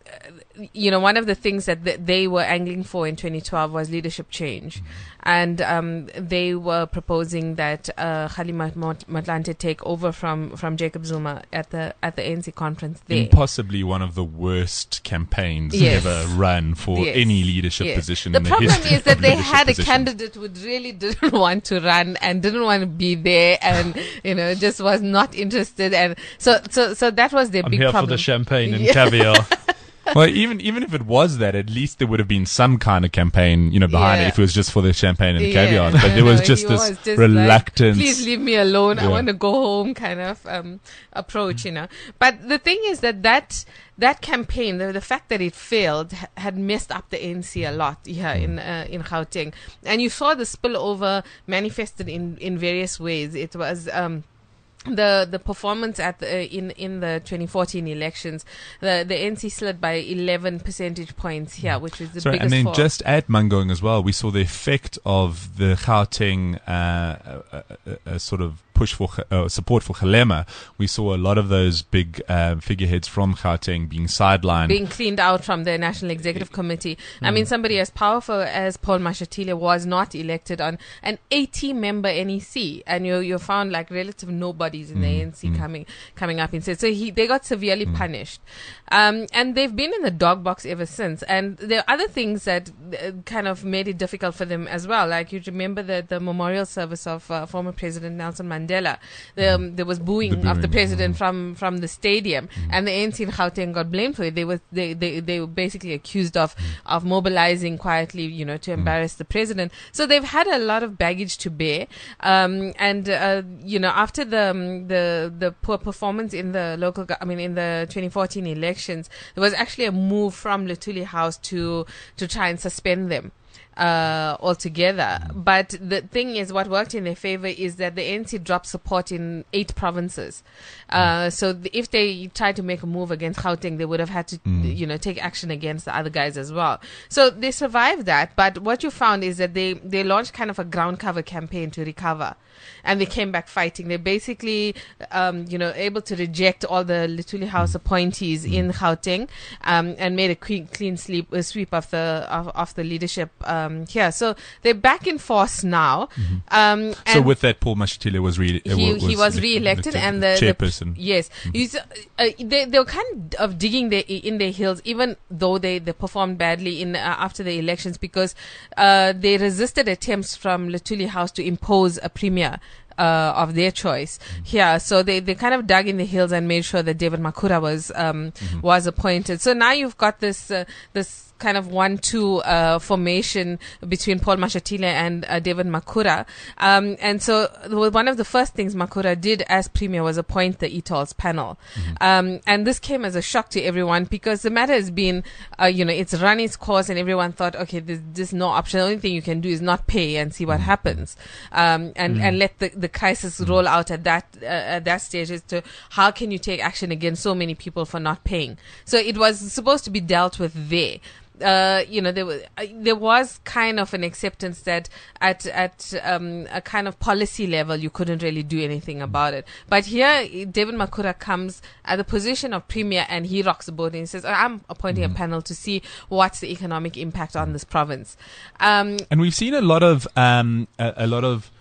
uh, you know, one of the things that th- they were angling for in twenty twelve was leadership change, mm-hmm. and um, they were proposing that uh, Kgalema Motlanthe take over from, from Jacob Zuma at the at the A N C conference there. In possibly one of the worst campaigns yes. ever run for yes. any leadership yes. position. The in the problem history is that of they leadership had positions. a candidate who really didn't want to run and didn't want to be there, and you know, just was not interested, and so so so that was their I'm big here problem. for the champagne and Yeah. caviar. Well, even even if it was that, at least there would have been some kind of campaign, you know, behind Yeah. it if it was just for the champagne and Yeah. caviar. But No, there was no, just he this was just reluctance. Like, please leave me alone. I Yeah. want to go home kind of um, approach, you know. But the thing is that that, that campaign, the, the fact that it failed, ha- had messed up the A N C a lot here in uh, in Gauteng. And you saw the spillover manifested in, in various ways. It was... Um, The the performance at the, uh, in in the twenty fourteen elections, the the A N C slid by eleven percentage points here, which is the Sorry, biggest and then fall. just at Mangaung as well, we saw the effect of the Gauteng uh, uh, uh, uh, sort of push for uh, support for Kgalema. We saw a lot of those big uh, figureheads from Gauteng being sidelined. being cleaned out from the National Executive Committee. Mm. I mean, somebody as powerful as Paul Mashatile was not elected on an eighty-member N E C, and you you found like relative nobodies in mm. the A N C mm. coming coming up instead. So he they got severely mm. punished, um, and they've been in the dog box ever since. And there are other things that uh, kind of made it difficult for them as well. Like you remember the the memorial service of uh, former President Nelson Mandela. The, um, there was booing, the booing of the president mm. from from the stadium, mm. and the A N C in Gauteng got blamed for it. They were they, they, they were basically accused of mm. of mobilizing quietly, you know, to embarrass mm. the president. So they've had a lot of baggage to bear, um, and uh, you know, after the um, the the poor performance in the local, go- I mean, in the twenty fourteen elections, there was actually a move from Luthuli House to to try and suspend them. Uh, altogether. But the thing is, what worked in their favor is that the A N C dropped support in eight provinces. Uh, so th- if they tried to make a move against Gauteng, they would have had to, Mm. you know, take action against the other guys as well. So they survived that. But what you found is that they, they launched kind of a ground cover campaign to recover. And they came back fighting. They're basically, um, you know, able to reject all the Luthuli House appointees mm. in Gauteng, um, and made a clean, clean sleep, uh, sweep of the of, of the leadership um, here. So they're back in force now. Mm-hmm. Um, and so with that, Paul Mashatile was re- uh, he, was, he was le- re-elected, le- and the chairperson. The, yes, mm-hmm. He's, uh, uh, they they were kind of digging their, in their heels, even though they, they performed badly in uh, after the elections, because uh, they resisted attempts from Luthuli House to impose a premier. Uh, of their choice here, yeah, so they, they kind of dug in the heels and made sure that David Makhura was um, mm-hmm. was appointed. So now you've got this uh, this kind of one-two uh, formation between Paul Mashatile and uh, David Makhura, um, and so one of the first things Makhura did as premier was appoint the E T O L S panel, mm-hmm. um, and this came as a shock to everyone because the matter has been, uh, you know, it's run its course, and everyone thought, okay, there's just no option. The only thing you can do is not pay and see what mm-hmm. happens, um, and mm-hmm. and let the, the crisis roll out at that uh, at that stage as to how can you take action against so many people for not paying. So it was supposed to be dealt with there. Uh, you know, there was uh, there was kind of an acceptance that at at um, a kind of policy level you couldn't really do anything about it. But here, David Makhura comes at the position of premier, and he rocks the boat and he says, "I'm appointing mm-hmm. a panel to see what's the economic impact on this province." Um, and we've seen a lot of um, a, a lot of.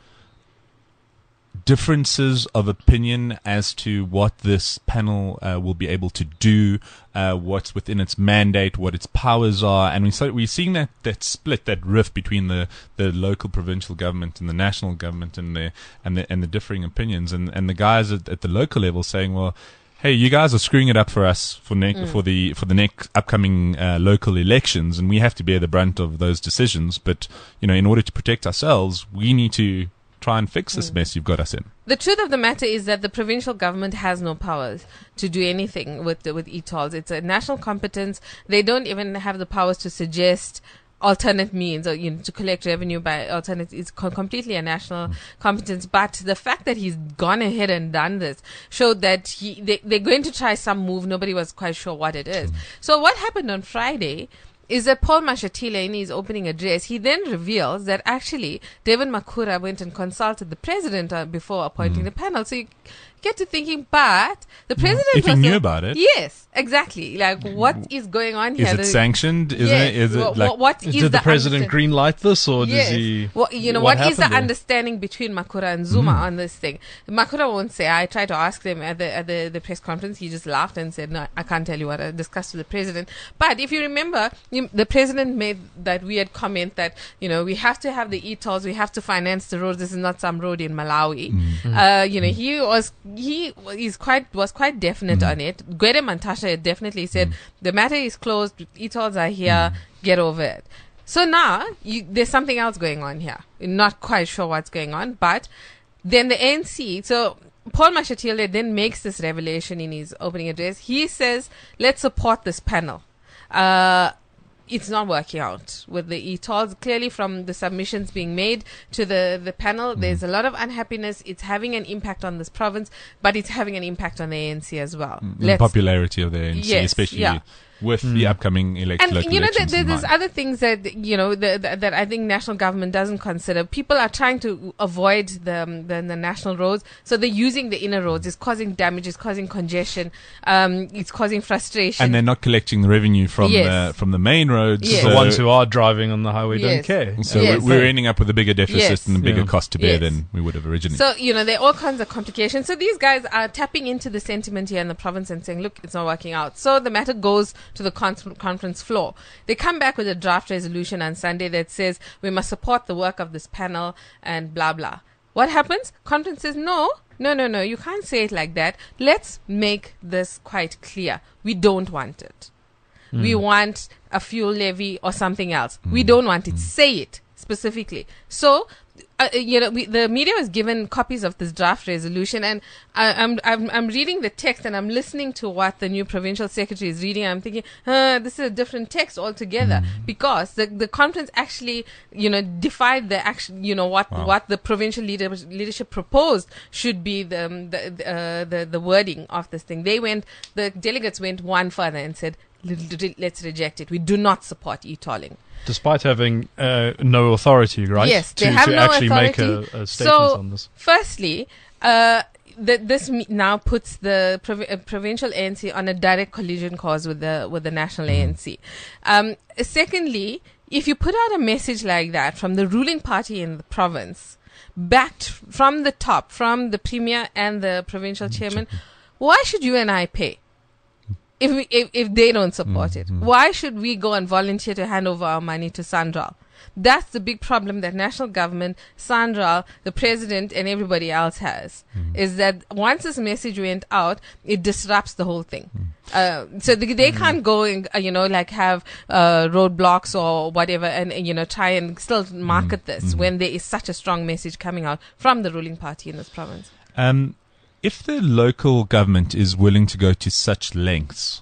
differences of opinion as to what this panel uh, will be able to do, uh, what's within its mandate, what its powers are, and we so we're seeing that, that split, that rift between the, the local provincial government and the national government, and the and the and the differing opinions, and and the guys at, at the local level saying, well, hey, you guys are screwing it up for us for ne- mm. for the for the next upcoming uh, local elections, and we have to bear the brunt of those decisions. But you know, in order to protect ourselves, we need to try and fix this mm. mess you've got us in. The truth of the matter is that the provincial government has no powers to do anything with the, with E T O L S. It's a national competence. They don't even have the powers to suggest alternate means, or you know, to collect revenue by alternate. It's co- completely a national mm. competence. But the fact that he's gone ahead and done this showed that he they, they're going to try some move. Nobody was quite sure what it is. Mm. So what happened on Friday is that Paul Mashatile, in his opening address, he then reveals that actually David Makhura went and consulted the president uh, before appointing mm. the panel. So you get to thinking, but the president if he was knew a, about it, yes, exactly. Like, what is going on here? Is it the, sanctioned? Isn't yes, it? Is it what, like? what is did the, the president green light this, or yes. does he? Well, you know, what, what is the there? understanding between Makhura and Zuma Mm. on this thing? Makhura won't say. I tried to ask them at the at the, the press conference. He just laughed and said, "No, I can't tell you what I discussed with the president." But if you remember, you, the president made that weird comment that you know we have to have the e-tolls, we have to finance the roads. This is not some road in Malawi. Mm. Uh, you know, he was he is quite was quite definite Mm. on it. Gwede Mantashe definitely said Mm. the matter is closed. E-tolls are here. Mm. Get over it. So now you, there's something else going on here. You're not quite sure what's going on, but then the A N C. So Paul Mashatile then makes this revelation in his opening address. He says, "Let's support this panel." Uh, it's not working out with the e-tolls. Clearly, from the submissions being made to the, the panel, mm. there's a lot of unhappiness. It's having an impact on this province, but it's having an impact on the A N C as well. Mm. The popularity of the A N C, yes, especially yeah. with mm. the upcoming elect- and local you know, elections. there, in there's mind. other things that you know the, the, that I think national government doesn't consider. People are trying to avoid the, um, the the national roads, so they're using the inner roads. It's causing damage. It's causing congestion. Um, it's causing frustration. And they're not collecting the revenue from Yes. the from the main roads. Yes. The So, ones who are driving on the highway Yes. don't care. so Yes. we're, we're ending up with a bigger deficit Yes. and a bigger Yeah. cost to bear Yes. than we would have originally. So, you know, there are all kinds of complications. So these guys are tapping into the sentiment here in the province and saying, look, it's not working out. So the matter goes to the con- conference floor. They come back with a draft resolution on Sunday that says we must support the work of this panel and blah, blah. What happens? Conference says, no, no, no, no, you can't say it like that. Let's make this quite clear. We don't want it. Mm. We want a fuel levy or something else. Mm. We don't want it. Mm. Say it specifically. So, Uh, you know, we, the media was given copies of this draft resolution, and I, I'm, I'm I'm reading the text and I'm listening to what the new provincial secretary is reading. And I'm thinking, uh, this is a different text altogether, mm. because the the conference actually, you know, defied the action. You know what wow. what the provincial leader, leadership proposed should be the um, the uh, the the wording of this thing. They went, the delegates went one further and said, let's reject it. We do not support e-tolling. Despite having uh, no authority, right? Yes, they to, have to no actually authority. make a, a statement so, on this. Firstly, uh, th- this me- now puts the prov- uh, provincial A N C on a direct collision course with the with the national mm. A N C. Um, secondly, if you put out a message like that from the ruling party in the province, backed from the top, from the premier and the provincial mm. chairman, why should you and I pay? If, we, if if they don't support mm-hmm. it, why should we go and volunteer to hand over our money to Sandral? That's the big problem that national government, Sandral, the president, and everybody else has. Mm-hmm. Is that once this message went out, it disrupts the whole thing. Mm-hmm. Uh, so they, they mm-hmm. can't go and uh, you know like have uh, roadblocks or whatever, and, and you know try and still market mm-hmm. this mm-hmm. when there is such a strong message coming out from the ruling party in this province. Um. If the local government is willing to go to such lengths,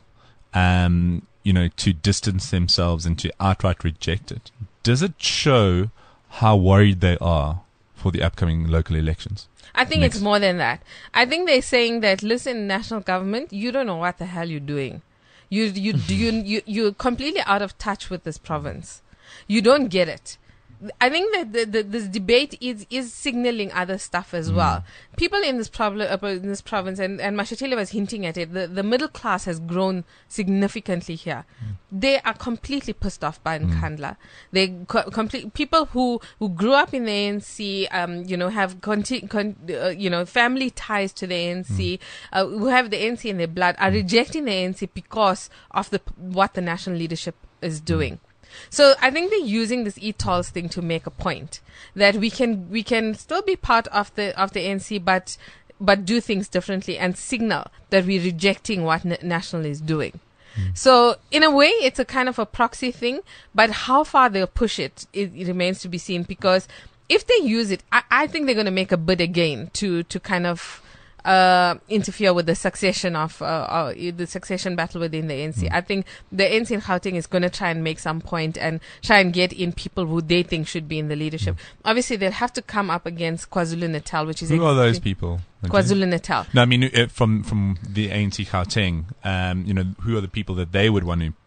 um, you know, to distance themselves and to outright reject it, does it show how worried they are for the upcoming local elections? I think Next. it's more than that. I think they're saying that, listen, national government, you don't know what the hell you're doing. You you you you you're completely out of touch with this province. You don't get it. I think that the, the, this debate is is signaling other stuff as mm. well. People in this problem, uh, in this province, and, and Mashatile was hinting at it. The the middle class has grown significantly here. Mm. They are completely pissed off by Nkandla. Mm. They co- complete people who, who grew up in the A N C, um, you know, have conti- con- uh, you know family ties to the A N C, mm. uh, who have the A N C in their blood, are mm. rejecting the A N C because of the what the national leadership is doing. Mm. So I think they're using this e-tolls thing to make a point that we can we can still be part of the of the A N C, but but do things differently and signal that we're rejecting what n- National is doing. Mm. So in a way, it's a kind of a proxy thing, but how far they'll push it, it, it remains to be seen. Because if they use it, I, I think they're going to make a bid again to to kind of. Uh, interfere with the succession of uh, uh, the succession battle within the A N C. Mm. I think the A N C in Gauteng is going to try and make some point and try and get in people who they think should be in the leadership. Mm. Obviously, they'll have to come up against KwaZulu-Natal, which is who are those people? KwaZulu-Natal. No, I mean uh, from from the A N C Gauteng. Um, you know, who are the people that they would want to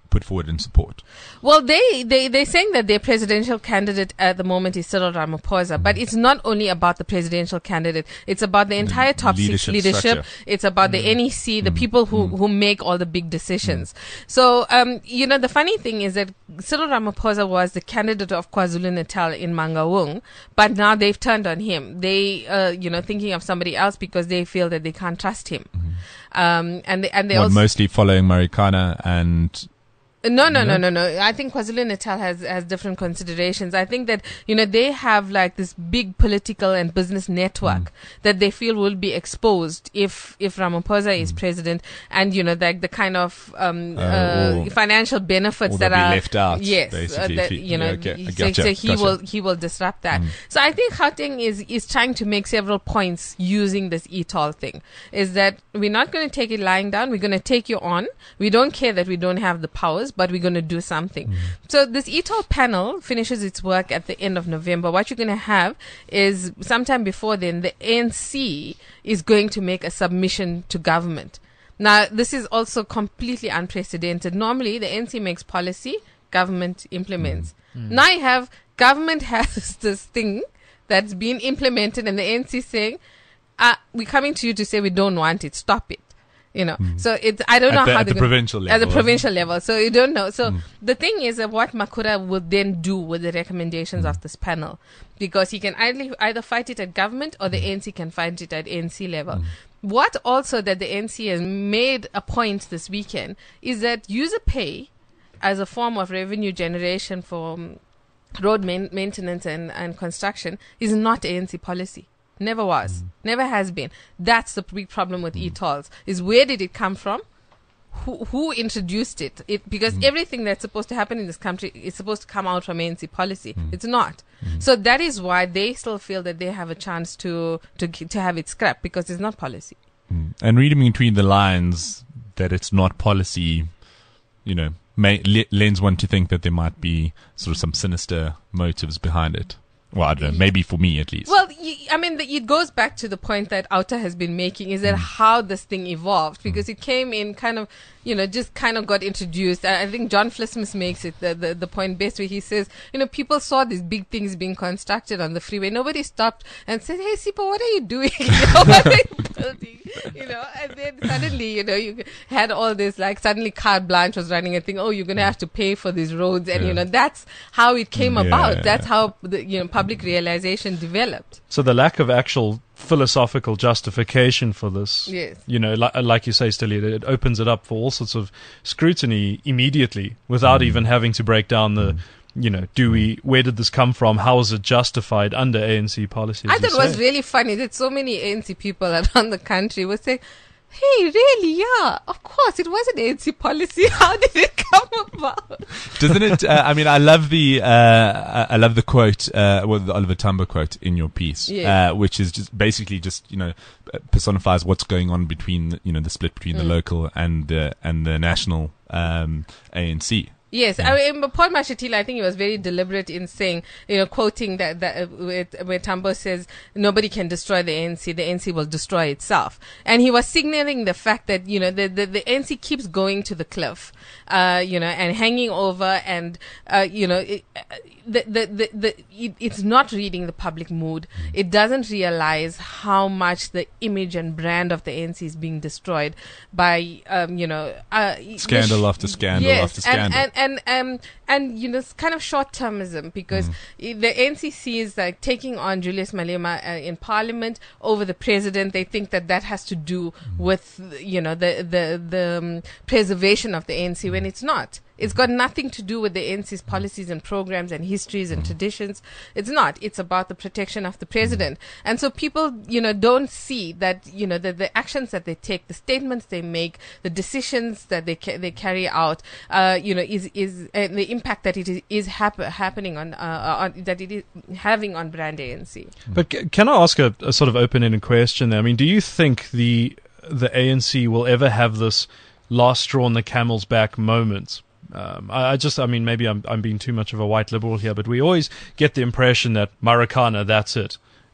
put forward in support? Well, they, they, they're saying that their presidential candidate at the moment is Cyril Ramaphosa, mm. but it's not only about the presidential candidate. It's about the entire top leadership six leadership. Structure. It's about mm. the N E C, the mm. people who, mm. who make all the big decisions. Mm. So, um, you know, the funny thing is that Cyril Ramaphosa was the candidate of KwaZulu-Natal in Mangaung, but now they've turned on him. They, uh, you know, thinking of somebody else because they feel that they can't trust him. Mm. Um, and they, and they what, also mostly following Marikana and... No, no, no, no, no. I think KwaZulu-Natal has, has different considerations. I think that, you know, they have like this big political and business network mm. that they feel will be exposed if, if Ramaphosa mm. is president, and, you know, like the kind of, um, uh, uh, or, financial benefits that are left out. Yes. Uh, that, you know, yeah, okay. so, gotcha, so he gotcha. will, he will disrupt that. Mm. So I think Gauteng is, is trying to make several points using this e toll thing. Is that we're not going to take it lying down. We're going to take you on. We don't care that we don't have the powers, but we're going to do something. Mm. So this e toll panel finishes its work at the end of November. What you're going to have is sometime before then, the A N C is going to make a submission to government. Now, this is also completely unprecedented. Normally, the A N C makes policy, government implements. Mm. Mm. Now you have government has this thing that's been implemented, and the A N C saying, uh, we're coming to you to say we don't want it, stop it. You know, mm. so it's, I don't at know the, how at they're the gonna, provincial level. At the provincial level. So you don't know. So mm. the thing is that what Makura will then do with the recommendations mm. of this panel, because he can either, either fight it at government or the A N C can fight it at A N C level. Mm. What also that the A N C has made a point this weekend is that user pay as a form of revenue generation for um, road main- maintenance and, and construction is not A N C policy. Never was. Mm. Never has been. That's the big problem with mm. e-tolls, is where did it come from? Who who introduced it? It because mm. everything that's supposed to happen in this country is supposed to come out from A N C policy. Mm. It's not. Mm. So that is why they still feel that they have a chance to to to have it scrapped, because it's not policy. Mm. And reading between the lines that it's not policy, you know, may, le- lends one to think that there might be sort of some sinister motives behind it. Well, I don't know, maybe for me at least. Well, y- I mean, the, it goes back to the point that Auta has been making, is that mm. how this thing evolved, because mm. it came in kind of, you know, just kind of got introduced. I, I think John Flismus makes it the, the, the point best, where he says, you know, people saw these big things being constructed on the freeway. Nobody stopped and said, hey, Sipo, what are you doing? You know, what are you building? You know, and then suddenly, you know, you had all this, like, suddenly Carte Blanche was running and thinking, oh, you're going to have to pay for these roads. And, yeah. you know, that's how it came yeah, about. Yeah, that's yeah. how, the, you know, public realization developed. So the lack of actual philosophical justification for this, yes. you know, like, like you say, Stilly, it opens it up for all sorts of scrutiny immediately without mm. even having to break down the, mm. you know, do we, where did this come from? How is it justified under A N C policy? I thought it was really funny that so many A N C people around the country were saying, hey, really? Yeah, of course. It wasn't A N C policy. How did it come about? Doesn't it? Uh, I mean, I love the uh, I love the quote, uh, well, the Oliver Tambo quote in your piece, yeah. uh, which is just basically just, you know, personifies what's going on between, you know, the split between mm. the local and the and the national um, A N C. Yes, yeah. I mean, Paul Mashatile, I think he was very deliberate in saying, you know, quoting that, that uh, where, where Tambo says, nobody can destroy the A N C, the A N C will destroy itself. And he was signaling the fact that, you know, the, the, the A N C keeps going to the cliff, uh, you know, and hanging over, and, uh, you know, it, uh, the, the, the, the, it, it's not reading the public mood. It doesn't realize how much the image and brand of the A N C is being destroyed by, um, you know, uh, scandal after scandal yes, after scandal. And, and, and, um, and, you know, it's kind of short-termism, because mm. the N C C is like taking on Julius Malema uh, in Parliament over the president. They think that that has to do mm. with, you know, the, the, the um, preservation of the A N C, when it's not. It's got nothing to do with the A N C's policies and programs and histories and traditions. It's not. It's about the protection of the president. And so people, you know, don't see that, you know, the, the actions that they take, the statements they make, the decisions that they ca- they carry out, uh, you know, is is uh, the impact that it is, is hap- happening on, uh, on, that it is having on brand A N C. But c- can I ask a, a sort of open-ended question there? I mean, do you think the the A N C will ever have this last straw on the camel's back moment? Um, I, I just, I mean, maybe I'm I'm being too much of a white liberal here, but we always get the impression that Marikana, that's it.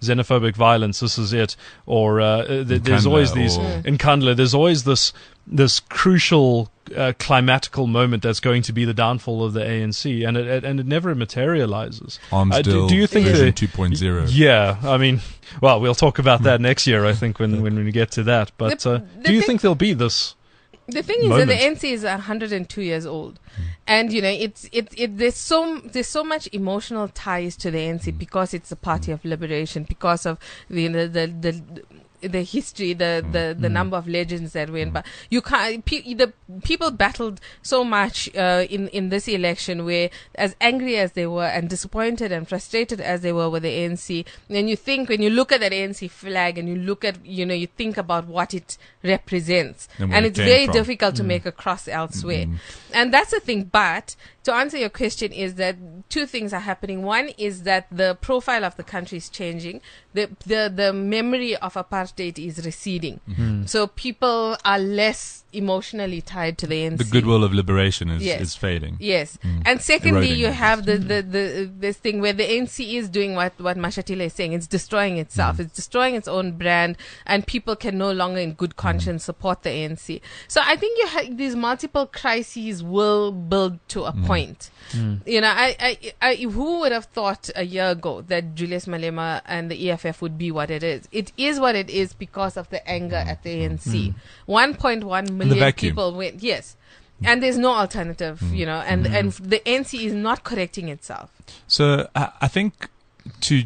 xenophobic violence, this is it. Or uh, th- there's always these or- in Kandla. There's always this this crucial uh, climatical moment that's going to be the downfall of the A N C, and it, it and it never materializes. Arms Uh, do, deal do you think version the, two point oh? Yeah, I mean, well, we'll talk about that next year, I think, when when we get to that. But The- uh, the do you thing- think there'll be this? The thing is moment. that the N C is one hundred two years old, and you know it's it it there's so there's so much emotional ties to the N C because it's a party of liberation, because of the the the, the the history, the, the, the number of legends that went by. You can't, pe- the people battled so much uh, in, in this election, where as angry as they were and disappointed and frustrated as they were with the A N C, and you think, when you look at that A N C flag and you look at, you know, you think about what it represents, And and, where it it's came very from. difficult to make a cross elsewhere. And that's the thing. But to answer your question is that two things are happening. One is that the profile of the country is changing. The the, the memory of apartheid is receding. So people are less emotionally tied to the A N C. The goodwill of liberation is, Yes. is fading. Yes. And secondly, Eroding, you I have the, the, the this thing where the A N C is doing what, what Mashatile is saying. It's destroying itself. It's destroying its own brand, and people can no longer in good conscience support the A N C. So I think you ha- these multiple crises will build to a point. You know, I, I, I, who would have thought a year ago that Julius Malema and the E F F would be what it is? It is what it is because of the anger at the A N C. one point one million vacuum. people went, yes. And there's no alternative, you know, and, and the N C is not correcting itself. So I, I think to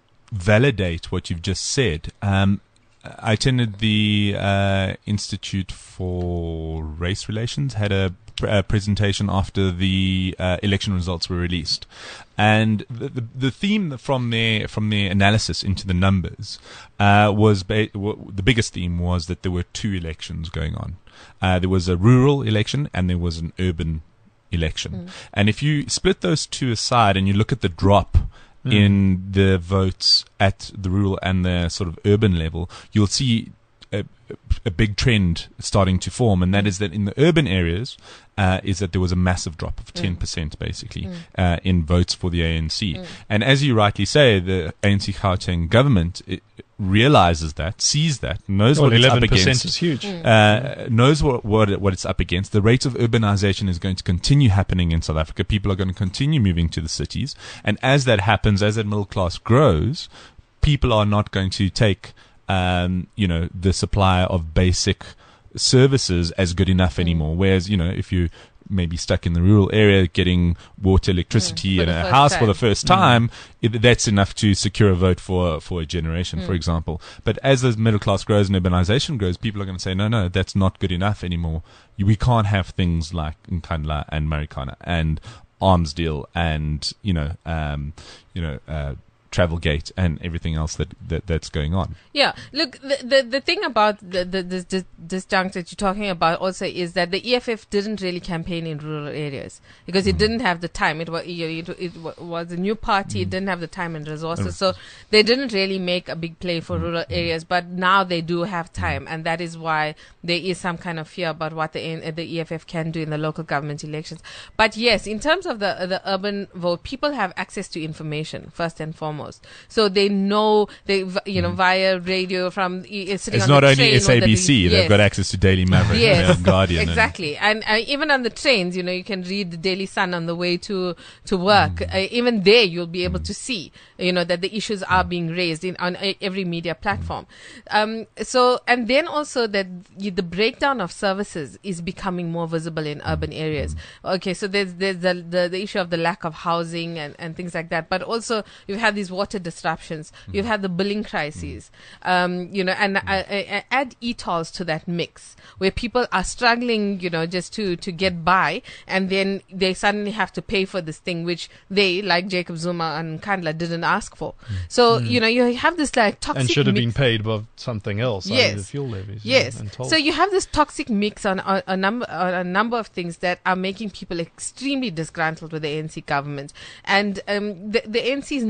validate what you've just said, um, I attended the uh, Institute for Race Relations, had a, pr- a presentation after the uh, election results were released, and the, the, the theme from their from their analysis into the numbers uh, was ba- w- the biggest theme was that there were two elections going on. Uh, there was a rural election and there was an urban election, and if you split those two aside and you look at the drop in the votes at the rural and the sort of urban level, you'll see a, a big trend starting to form, and that is that in the urban areas, uh, is that there was a massive drop of ten percent basically uh, in votes for the A N C. And as you rightly say, the A N C Gauteng government it, realizes that, sees that, knows Well, what it's up eleven percent against. is huge. Uh, knows what, what it- what it's up against. The rate of urbanization is going to continue happening in South Africa. People are going to continue moving to the cities, and as that happens, as that middle class grows, people are not going to take, um, you know, the supply of basic services as good enough anymore. Whereas, you know, if you maybe stuck in the rural area getting water, electricity, Mm, for and the a first house for time. the first time, it, that's enough to secure a vote for for a generation, Mm. for example. But as the middle class grows and urbanization grows, people are going to say, no, no, that's not good enough anymore. You- We can't have things like Nkandla and Marikana and Armsdale and, you know, um, you know, uh, Travelgate and everything else that, that that's going on. Yeah, look, the the, the thing about the, the this, this disjunct that you're talking about also is that the E F F didn't really campaign in rural areas because it didn't have the time. It was it, it was a new party. It didn't have the time and resources, so they didn't really make a big play for rural areas. But now they do have time, and that is why there is some kind of fear about what the N- the E F F can do in the local government elections. But yes, in terms of the the urban vote, people have access to information first and foremost. So they know they v- you know via radio from uh, sitting It's on not the only train S A B C, or the, they've yes. got access to Daily Maverick Yes, and Guardian. and- exactly. And uh, even on the trains, you know, you can read the Daily Sun on the way to to work. Uh, even there, you'll be able to see, you know, that the issues are being raised in on uh, every media platform. Um, so, and then also that y- the breakdown of services is becoming more visible in urban areas. Okay, so there's there's the the, the issue of the lack of housing and, and things like that. But also, you've had these water disruptions. You've had the billing crises, um, you know, and uh, uh, add e tolls to that mix where people are struggling, you know, just to, to get by, and then they suddenly have to pay for this thing which they, like Jacob Zuma and Kandla, didn't ask for. So, you know, you have this like toxic And should have mix. been paid by something else, Yes. either the fuel levies. yeah, Yes. and tolls. So you have this toxic mix on, on a number on a number of things that are making people extremely disgruntled with the A N C government, and um, the, the A N C is not paying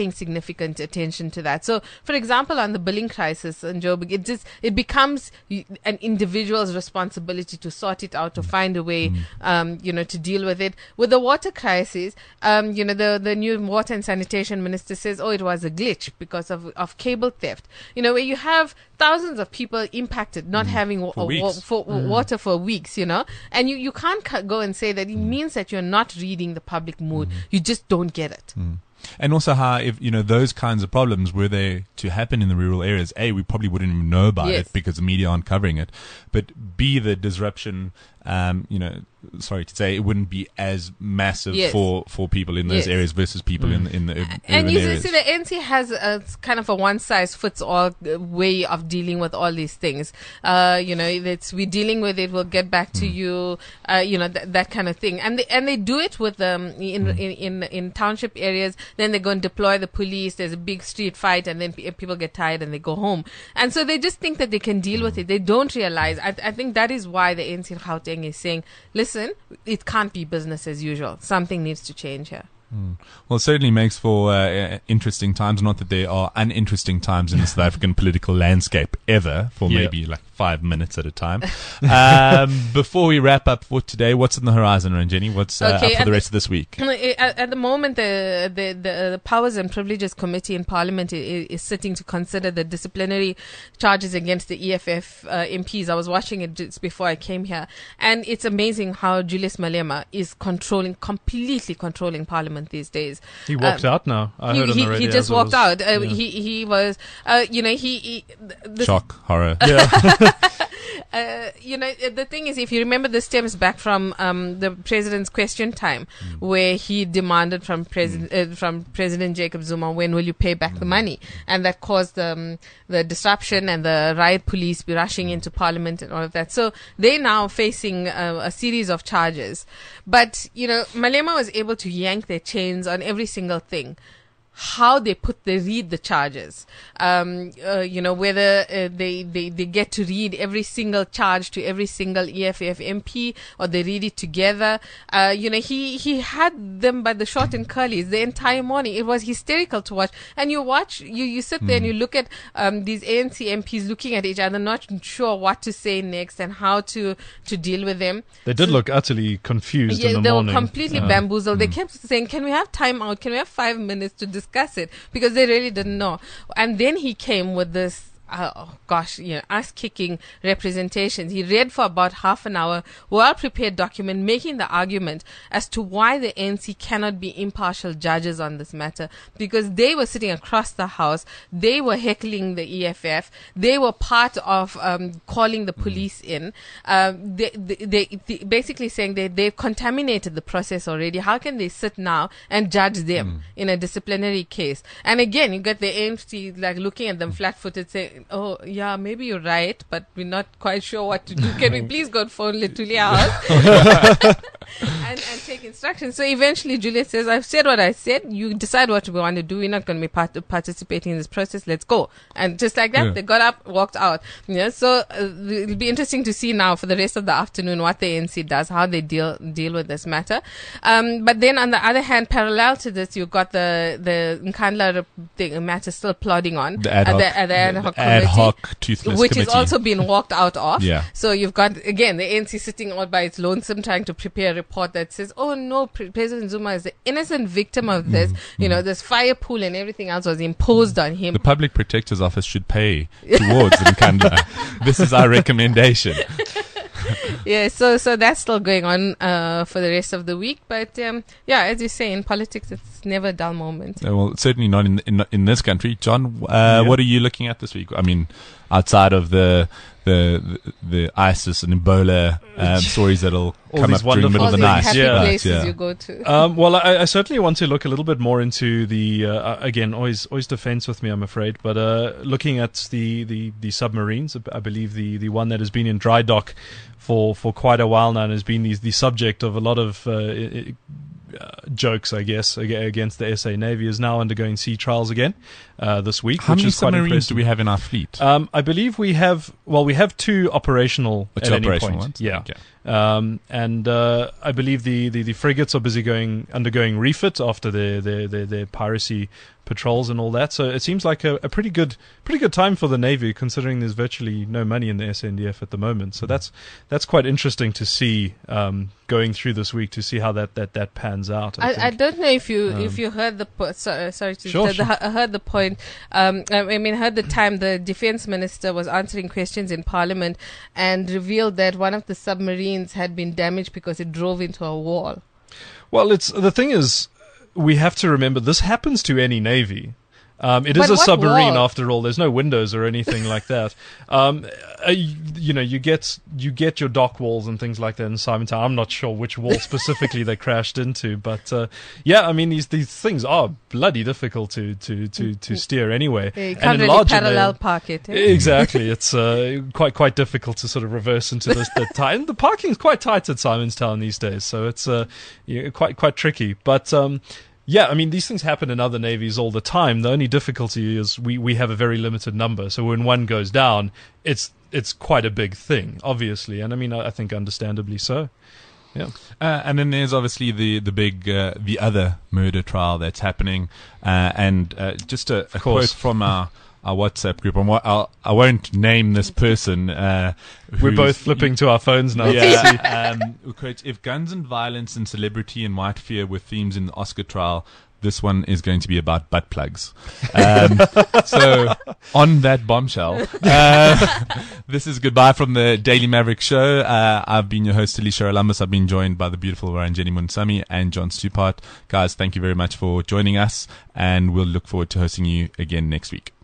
paying significant attention to that. So, for example, on the billing crisis in Joburg, it just it becomes an individual's responsibility to sort it out, to find a way, mm. um, you know, to deal with it. With the water crisis, um, you know, the the new water and sanitation minister says, oh, it was a glitch because of of cable theft. You know, where you have thousands of people impacted, not mm. having wa- for, wa- for mm. water for weeks, you know, and you, you can't c- go and say that it mm. means that you're not reading the public mood. Mm. You just don't get it. Mm. And also how, if, you know, those kinds of problems, were they to happen in the rural areas, A, we probably wouldn't even know about yes. it because the media aren't covering it. But B, the disruption, um, you know, sorry to say, it wouldn't be as massive yes. for, for people in those yes. areas versus people mm. in, in the urban and you areas. see, the N C has a kind of a one-size-fits-all way of dealing with all these things. Uh, you know, it's, we're dealing with it, we'll get back to mm. you, uh, you know, th- that kind of thing. And they, and they do it with um, in, mm. in, in, in township areas. Then they go and deploy the police, there's a big street fight, and then p- people get tired and they go home. And so they just think that they can deal mm. with it. They don't realize. I, I think that is why the N C in Gauteng is saying, listen, it can't be business as usual. Something needs to change here. Mm. Well, it certainly makes for uh, interesting times. Not that there are uninteresting times in the South African political landscape ever, for yeah. maybe like five minutes at a time. Um, before we wrap up for today, what's on the horizon, Ranjini? What's uh, okay, up for the the, rest of this week? At, at the moment, the, the, the, the Powers and Privileges Committee in Parliament is, is sitting to consider the disciplinary charges against the E F F uh, M Ps. I was watching it just before I came here, and it's amazing how Julius Malema is controlling, completely controlling Parliament these days. He walked um, out now. I he, heard on he, the radio he just walked was, out. Uh, yeah. He he was, uh, you know, he, he the, shock, horror. Yeah. Uh, you know, the thing is, if you remember, this stems back from um, the president's question time, mm. where he demanded from President mm. uh, from President Jacob Zuma, when will you pay back mm. the money? And that caused um, the disruption and the riot police be rushing into Parliament and all of that. So they're now facing uh, a series of charges. But, you know, Malema was able to yank their chains on every single thing. How they put, they read the charges, um, uh, you know, whether uh, they, they, they get to read every single charge to every single E F F M P, or they read it together. Uh, you know, he, he had them by the short and curlies the entire morning. It was hysterical to watch. And you watch, you, you sit there mm. and you look at um, these A N C M Ps looking at each other, not sure what to say next and how to, to deal with them. They did so, look utterly confused yeah, in the they morning. They were completely uh, bamboozled. Mm. They kept saying, can we have time out? Can we have five minutes to discuss it? Because they really didn't know. And then he came with this, uh, oh gosh, you know, ass-kicking representations. He read for about half an hour, well-prepared document, making the argument as to why the A N C cannot be impartial judges on this matter. Because they were sitting across the house, they were heckling the E F F, they were part of um, calling the police in. Um, they, they, they, they basically saying they, they've contaminated the process already. How can they sit now and judge them mm. in a disciplinary case? And again, you got the A N C like looking at them flat-footed saying, oh, yeah, maybe you're right, but we're not quite sure what to do. Can we please go phone Letulia house and, and take instructions? So eventually Julius says, I've said what I said. You decide what we want to do. We're not going to be part- participating in this process. Let's go. And just like that, yeah. they got up, walked out. You know, so uh, it'll be interesting to see now for the rest of the afternoon what the A N C does, how they deal deal with this matter. Um, but then on the other hand, parallel to this, you've got the, the Nkandla thing, matter still plodding on. The ad hoc, uh, the, uh, the ad hoc the ad hoc toothless which committee. is also been walked out of. Yeah. So you've got, again, the A N C sitting all by its lonesome trying to prepare a report that says, oh no, Pre- President Zuma is the innocent victim of this. Mm, you mm. know, this fire pool and everything else was imposed on him. The Public Protector's Office should pay towards Nkandla. This is our recommendation. Yeah, so so that's still going on uh, for the rest of the week. But um, yeah, as you say, in politics, it's never a dull moment. Uh, well, certainly not in in, in this country. John, uh, yeah. what are you looking at this week? I mean, outside of the the the, the ISIS and Ebola um, stories that'll all come up during the middle all of the night. happy yeah. places yeah. you go to. Um, well, I, I certainly want to look a little bit more into the uh, again, always always defense with me, I'm afraid, but uh, looking at the, the, the submarines. I believe the, the one that has been in dry dock for, for quite a while now and has been the, the subject of a lot of uh, Uh, jokes, I guess, against the S A Navy, is now undergoing sea trials again. uh, this week. How which many is quite submarines impressive. do we have in our fleet? Um, I believe we have. Well, we have two operational Which at any operational point. ones? Yeah. Okay. Um, and uh, I believe the, the, the frigates are busy going undergoing refit after their, their, their, their piracy patrols and all that. So it seems like a, a pretty good pretty good time for the Navy, considering there's virtually no money in the S N D F at the moment. So that's that's quite interesting to see um, going through this week, to see how that, that, that pans out. I, I, I think. don't know if you Um, if you heard the po- sorry, sorry to Sure, the, sure. the, I heard the point. Um, I I mean, heard the time the defense minister was answering questions in Parliament and revealed that one of the submarines had been damaged because it drove into a wall. Well, it's the thing is, we have to remember this happens to any navy. Um, it But is a what submarine wall? after all. There's no windows or anything like that. Um, uh, you, you know, you get you get your dock walls and things like that in Simontown. I'm not sure which wall specifically they crashed into, but uh, yeah, I mean these these things are bloody difficult to to to, to steer anyway. Yeah, you And can't really enlarging parallel the- park it. eh? Exactly, it's uh, quite quite difficult to sort of reverse into this. The tight, and the parking is quite tight at Simonstown these days, so it's uh, yeah, quite quite tricky. But um, yeah, I mean these things happen in other navies all the time. The only difficulty is we, we have a very limited number, so when one goes down, it's it's quite a big thing, obviously, and I mean I, I think understandably so. Yeah. Uh, and then there's obviously the the big uh, the other murder trial that's happening, uh, and uh, just a, a quote course. from our. Our WhatsApp group. And what I'll, I won't name this person. Uh, We're who's- both flipping to our phones now. Yeah. um, who quotes, if guns and violence and celebrity and white fear were themes in the Oscar trial, this one is going to be about butt plugs. Um, so, on that bombshell, uh, this is goodbye from the Daily Maverick show. Uh, I've been your host, Alicia Alambus. I've been joined by the beautiful Waranjeni Munsami and John Stupart. Guys, thank you very much for joining us, and we'll look forward to hosting you again next week.